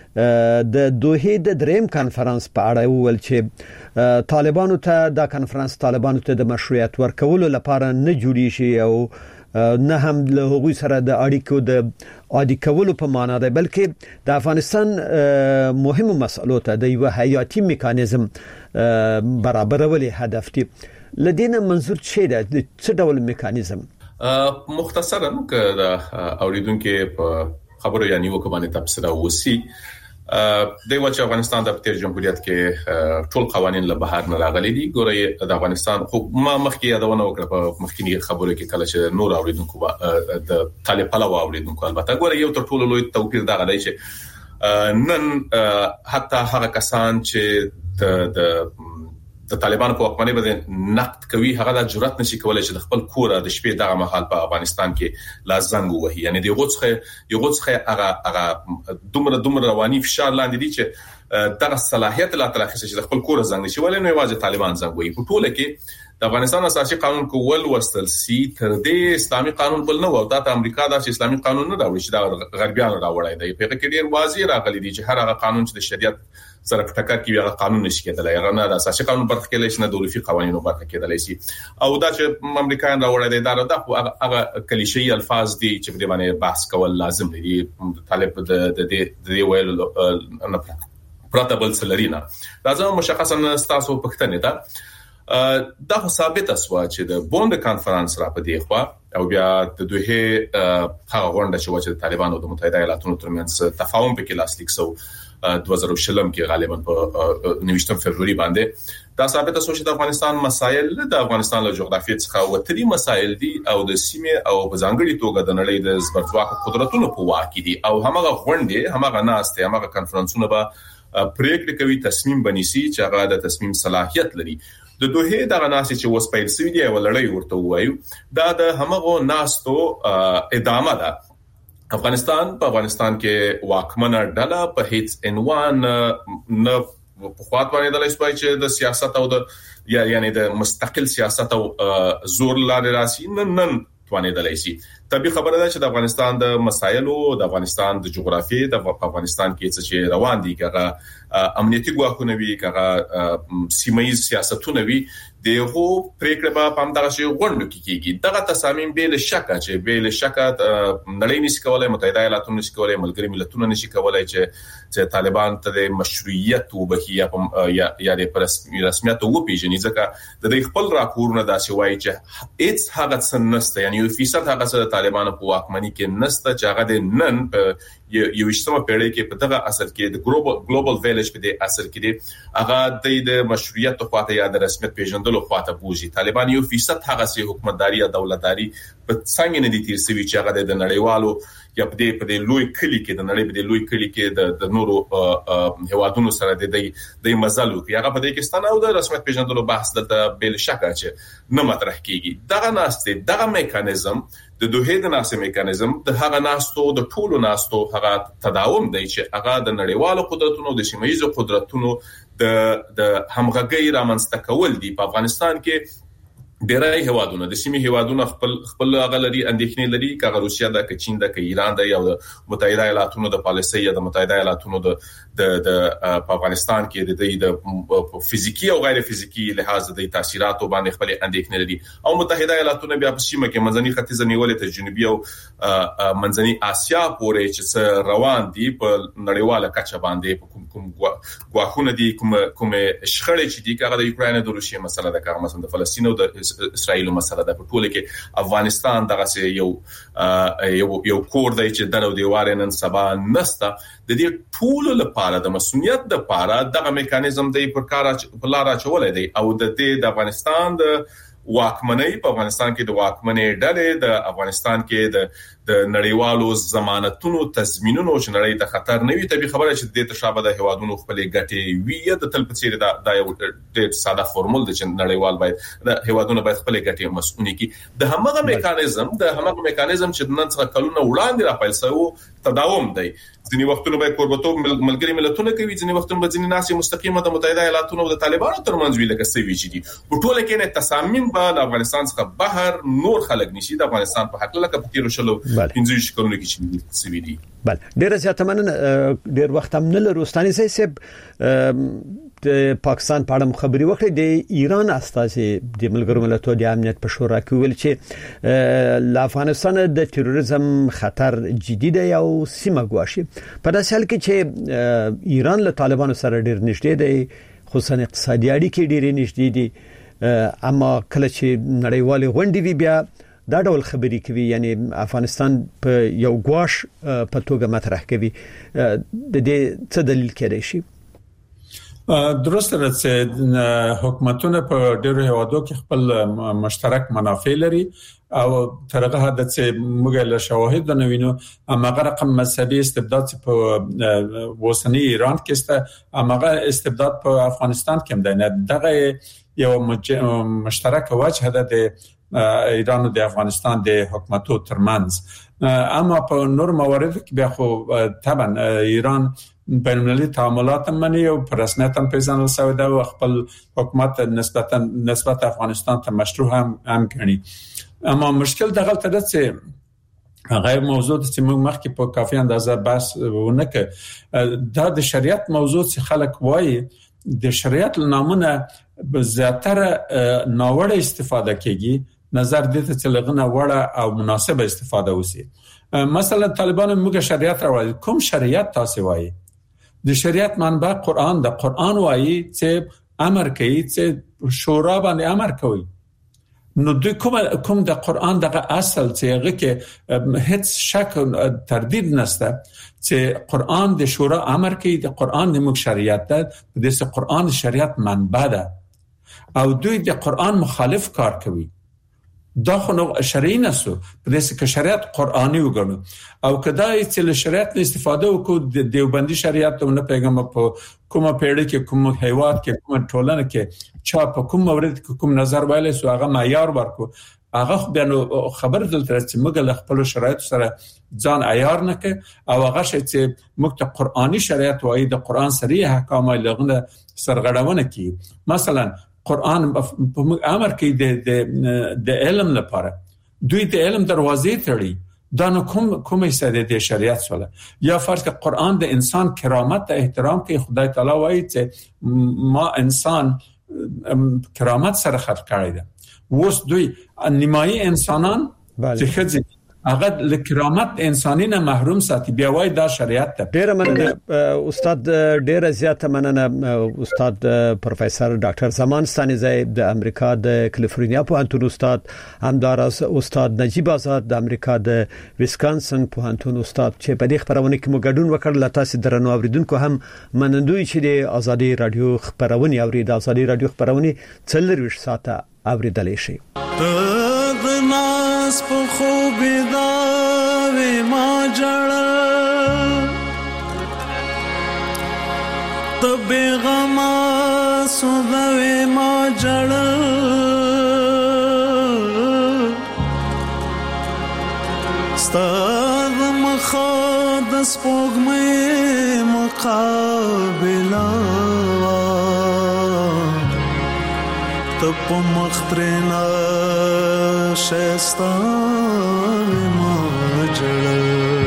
د دوه د دریم کانفرنس په اړه ویل چې طالبانو ته د کانفرنس طالبانو ته د مشروعیت ورکولو لپاره نه جوړی شي او نه هم له هغوی سره د اړیکو د عادي کولو په معنا ده بلکې د افغانستان مهمو مسلو ته د یو حیاتي میکانیزم برابرولې هدف دی. لدينا منظور څه ده د څه ډول میکانیزم؟ مختصرا که د اوریدونکو په خبرو یا نیوکه باندې تبصره وسی د وچ افغانستان د تیر جمهوریت کې ټول قوانين له بهر نه راغلي دي. ګوره د افغانستان خو ما مخکې یادونه وکړه په مخکینی خبرو کې کله چې نور اوریدونکو د طالب پلو اوریدونکو البته ګوره یو تر ټولو لوی توپیر دا غلی چې نن حتی هغه کسان چې د د طالبانو په حکومت باندې نقد کوي هغه د جرأت نشي کولای چې د خپل کور د شپې دغه محل په افغانستان کې لا زنګ وهي یعنی د غوڅخه یو غوڅخه هغه هغه دومره دومره رواني فشار لاندې دي چې دغه صلاحيت لا تلخص چې د خپل کور زنګ نشي ولې نو واځي طالبان زنګ وهي په ټوله کې د افغانستان اساسي قانون کول وستل سي تر دې اسلامي قانون بل نه و دا د امریکا د اسلامي قانون نه راوړي چې دا غربيانو راوړی دی په کې ډیر واضح راغلي دي چې هر هغه قانون چې د شریعت سره ټکر کوي هغه قانون نشي کېدلای هغه نه د اساسي قانون برخه کې لښنه دولتي قوانینو برخه کېدلای شي او دا چې امریکایان راوړی دی دا د هغه کلیشې الفاظ دي چې په دې باندې بحث کول لازم دي. طالب د د دې ویلو نه پراته بل سلرینا لازم مشخصا تاسو پښتنه ده دا ثابت اسوا چې د بوند کانفرنس را پدې خو او بیا د دوه هغه غونډه چې وچه طالبان او د متحده ایالاتونو ترمنځ تفاهم په لاسلیک سو دوه زره شلم کې غالبا په نوښتم فبرवरी باندې دا ثابت اسوا چې د افغانستان مسایل د افغانستان له جغرافیې څخه وتري مسایل دي او د سیمه او په ځانګړي توګه د نړۍ د زبرځواک قدرتونو په واقع دي او همغه غونډه همغه ناسته همغه کانفرنسونه به پریکړه کوي تصمیم بنيسي چې هغه د تصمیم صلاحيت لري. د دوه دغه ناسي چې وس پیل سوي دی ولړی ورته وایو دا د همغه ناستو ادامه ده. افغانستان په افغانستان کې واکمنه ډله په هیڅ عنوان نه په خواط باندې د لایسپای چې د سیاست او د یا یعنی د مستقل سیاست او زور لارې راسي نن نن توانې د لایسي طبي خبره ده چې د افغانستان د مسایلو د افغانستان د جغرافي د افغانستان کې څه روان دي کغه امنیتي ګواښونه وي کغه سیمایي سیاستونه وي دغه پریکړه په پام دغه شی غونډه کې کیږي دغه تصامیم به له شک چې به له شک نړۍ نشي کولای متحده ایالاتو نشي کولای ملګری ملتونه نشي کولای چې چې طالبان ته د مشروعیت وبهیا یا یا د رسمیت او پیژنې ځکه د خپل راپورونه داسې وایي چې هیڅ هغه څه نشته یعنی یو فیصد هغه څه طالبانو په واکمنۍ کې نشته چې هغه د نن په یو وشتمه پیړۍ کې په دغه اثر کې د ګلوبل ګلوبل ویلیج په دې اثر کې دی هغه د مشروعیت او خواته یا د رسمیت پیژندلو خواته بوزي طالبان یو فیصد هغه سي حکومتداري یا دولتداري په څنګه نه دي تیر سوي چې هغه د نړیوالو یا په دې په دې لوی کلی کې د نړۍ په دې لوی کلی کې د نورو هوادونو سره د د مزلو کې هغه په دې کې ستنه او د رسمیت پیژندلو بحث د بل شک چې نه مطرح کیږي دغه ناسته دغه میکانیزم د دوه د ناسې میکانیزم د هغه ناستو د ټولو ناستو هغه تداوم دی چې هغه د نړیوالو قدرتونو د سیمایي قدرتونو د د همغږي رامنځته کول دي په افغانستان کې ډیرای هوادونه د سیمې هوادونه خپل خپل غلري اندېښنې لري کغه روسیا د چین د ایران د یو متحده ایالاتونو د پالیسۍ د متحده ایالاتونو د د په افغانستان کې د فزیکی او غیر فزیکی لحاظ د تاثیراتو باندې خپل اندېښنې لري او متحده ایالاتونه بیا په سیمه کې منځني ختیځ نیولې ته جنوبي او منځني اسیا پورې چې روان دي په نړیواله کچه باندې کوم کوم غواخونه دي کوم کوم شخړې چې دي کغه د یوکرين د روسیې مسله ده کغه مثلا د فلسطین او د اسرائیل مسله ده په ټوله کې افغانستان دغه یو یو یو کور دی چې درو دیوار نن سبا نسته د دې ټول لپاره د مسؤلیت د لپاره دغه میکانیزم دی پر کار په لار اچولای دی او د دې د افغانستان د واکمنۍ په افغانستان کې د واکمنۍ ډلې د افغانستان کې د د نړیوالو ضمانتونو تضمینونو چې نړۍ ته خطر نه وي طبي خبره چې د تشابه د هوادونو خپل ګټي وی د تل په څیر د یو ډېر ساده فرمول د چې نړیوال باید د هوادونو باید خپل ګټي مسؤونی کی د همغه میکانیزم د همغه میکانیزم چې نن څخه کلونه وړاندې راپیل شو تداوم دی ځینی وختونه به قربتوب ملګری ملتونه کوي ځینی وختونه به ځینی ناسي مستقیمه د متحده ایالاتونو او د طالبانو ترمنځ ویل کې سوي چې دي په ټوله کې نه تصامیم په افغانستان څخه بهر نور خلک نشي د افغانستان په حق لکه پکې رشلو پنځه شکرونه کې چې سوي دي بل ډیر زیات مننه ډیر وخت هم نه لروستاني سیب د پاکستان په اړه خبري وکړي د ایران استازي د ملګرو ملتونو د امنیت په شورا کې ویل چې د افغانستان د تروریزم خطر جدي دی او سیمه ګواښي په داسې حال کې چې ایران له طالبانو سره ډیر نږدې دی خصوصا اقتصادي اړیکې ډیر نږدې دي اما کله چې نړیوال غونډې وی بیا دا ډول خبرې کوي یعنی افغانستان په یو ګواښ په توګه مطرح کوي د دې څه دلیل کېدای شي درسته ده چې حکومتونه په ډېرو هیوادو کې خپل مشترک منافع لري او ترغه حد چې موږ له شواهد نوینو امغه رقم مذهبي استبداد چې په وسنی ایران کې است امغه استبداد په افغانستان کې هم ده دغه یو مشترک وجه ده د ایران او د افغانستان د حکومتو ترمنځ اما په نور موارد کې بیا خو طبعا ایران بین‌المللي تعاملات منی او په رسمیت هم پیژندل شوی دی او خپل حکومت نسبتا نسبت افغانستان ته مشروع هم هم کړي اما مشکل دغه ته ده چې غیر موضوع چې موږ مخکې په کافي اندازه بحث ونه کړ دا د شریعت موضوع چې خلک وایي د شریعت نامونه زیاتره ناوړه استفاده کیږي نظر دې ته چې لغنه وړه او مناسبه استفاده وسی مثلا طالبان موږ شریعت راوړل کوم شریعت تاسو وایي د شریعت منبع قران د قران وایي چې امر کوي چې شورا باندې امر کوي نو د کوم کوم د قران دغه اصل چې هغه کې هیڅ شک تردید نشته چې قران د شورا امر کوي د قران د موږ شریعت ده د قران شریعت منبع ده او دوی د قران مخالف کار کوي دا خو نو شرعي نسو په دې کې شریعت قرآني وګڼو او کداې چې له شریعت استفاده وکړو د دیوبندي شریعت ته نه پیغام په کومه پیړۍ کې کوم هیواد کې کوم ټولنه کې چا په کوم مورد کې کوم نظر وایلی سو هغه معیار ورکو هغه بیا نو خبر دلته چې موږ له خپل شرایط سره ځان عیار نه ک او هغه چې موږ ته قرآني شریعت وایي د قرآن صریح احکام لغونه سرغړونه کی. مثلا قرآن امر کوي د د علم لپاره دوی د علم دروازې تړي، دا نو کوم کومه ساده د شریعت سره یا فرض ک قرآن د انسان کرامت ته احترام کوي. خدای تعالی وایي چې ما انسان کرامت سره خلق کړی دی. وس دوی نیمایي انسانان چې خځې هغه له کرامت انساني نه محروم ساتي، بیا وای دا شریعت ته. ډیر مننه استاد، ډیر زیاته مننه استاد پروفیسور ډاکټر زمان ستانیزی د امریکا د کالیفورنیا پوهنتون استاد، همداراز استاد نجیب آزاد د امریکا د ویسکانسن پوهنتون استاد چې په دې خبرونه کې مو ګډون وکړ. لته درنو اوریدونکو هم منندوی چې د ازادي رادیو خبرونه اوري. د ازادي رادیو خبرونه څلور ساعته اوریدل شي. ناس په خوب دا وې ما جړل ته بیغما سودا وې ما جړل ستاد مخاد سپوږمۍ مقابله ته په مخترنا شستان ما جړل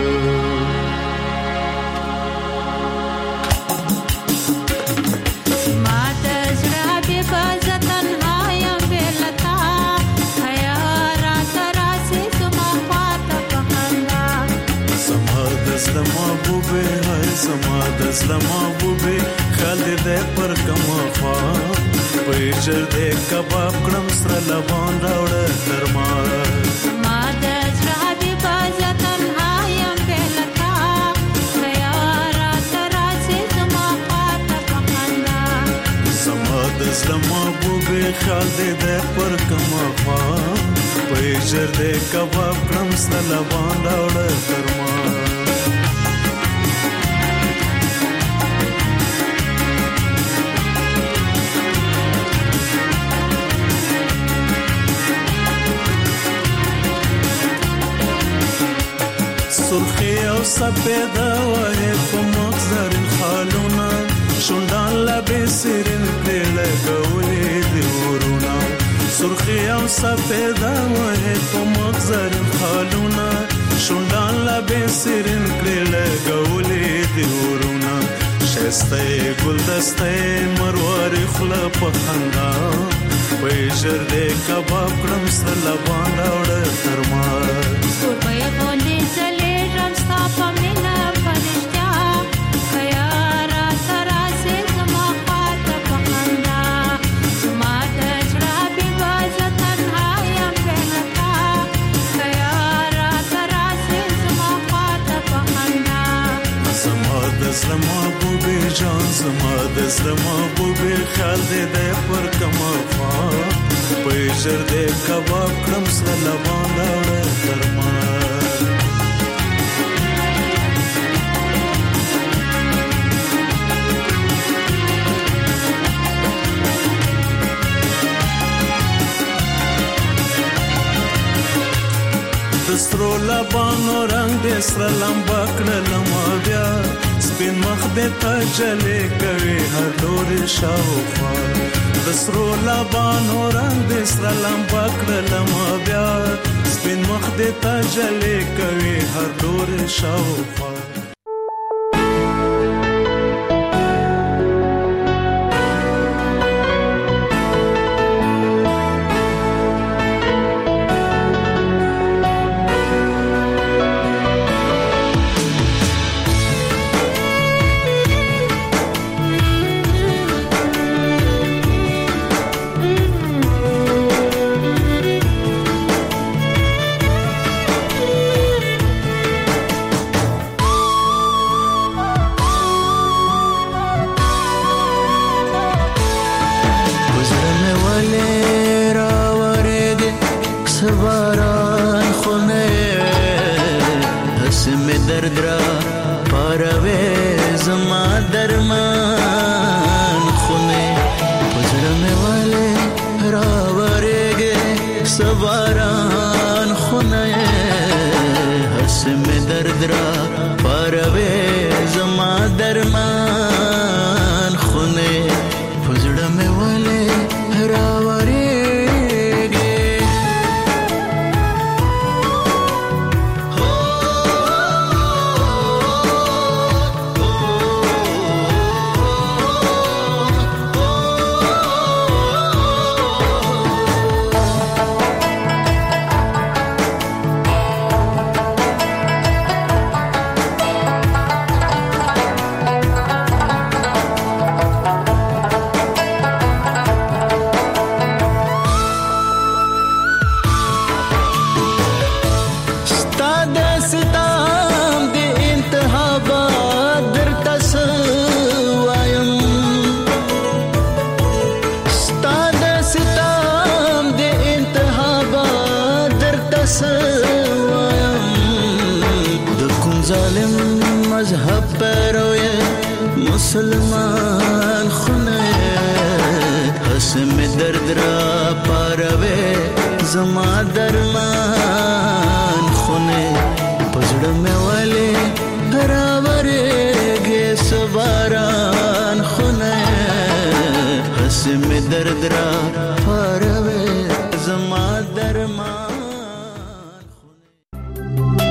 ما تزرع بفازتن هایا بلتا هيا را تراسي سما فات بخندا سما دزلما بوبه هاي سما دزلما بوبه خالد دې پر کما فا پېچر دې کباب کړم سره لبان راوړ ترما ما د زړه په بازتن هایم بلتا خیا را تراسي زما پات پخندا سما د زما بوبه خال دې پر کما فا پېچر دې کباب کړم سره لبان راوړ ترما سرخی او سپیده وه په مغزر خالونا شوندان لبی سرین کړل کولې دی ورونه سرخی او سپیده وه په مغزر خالونا شوندان لبی سرین کړل کولې دی ورونه شسته ګلدسته مروار خلا په خندا پېژر دې کباب کړم سره لبان راوړ ترما سپې باندې چلے رمستا پمینا فرشتیا خیا را تراسي زما پات پخندا زما د زړه په بازتن هایم بلتا خیا را تراسي زما پات پخندا زما د زما بوبه جان زما د زما بوبه خیال دې پر کما فا پېژر دې کباب کړم سره لبان راوړ ترما دسترو لبانو رنگ دې سره لمبا کړل ما بیا سپین مخ دې ته چلې کوي هر لوري شاوخوا دسترو لبانو رنگ دې سره لمبا کړل ما بیا سپین مخ دې ته چلې کوي هر لوري شاوخوا سواران خونه حسم درد را پروي زما درمان خونه پزړه مې ولې راورېږي مسلمان خونه حسم درد را پروي زما درمان خونه پزړه مې ولې راورېږي سواران خونه حسم درد را پروي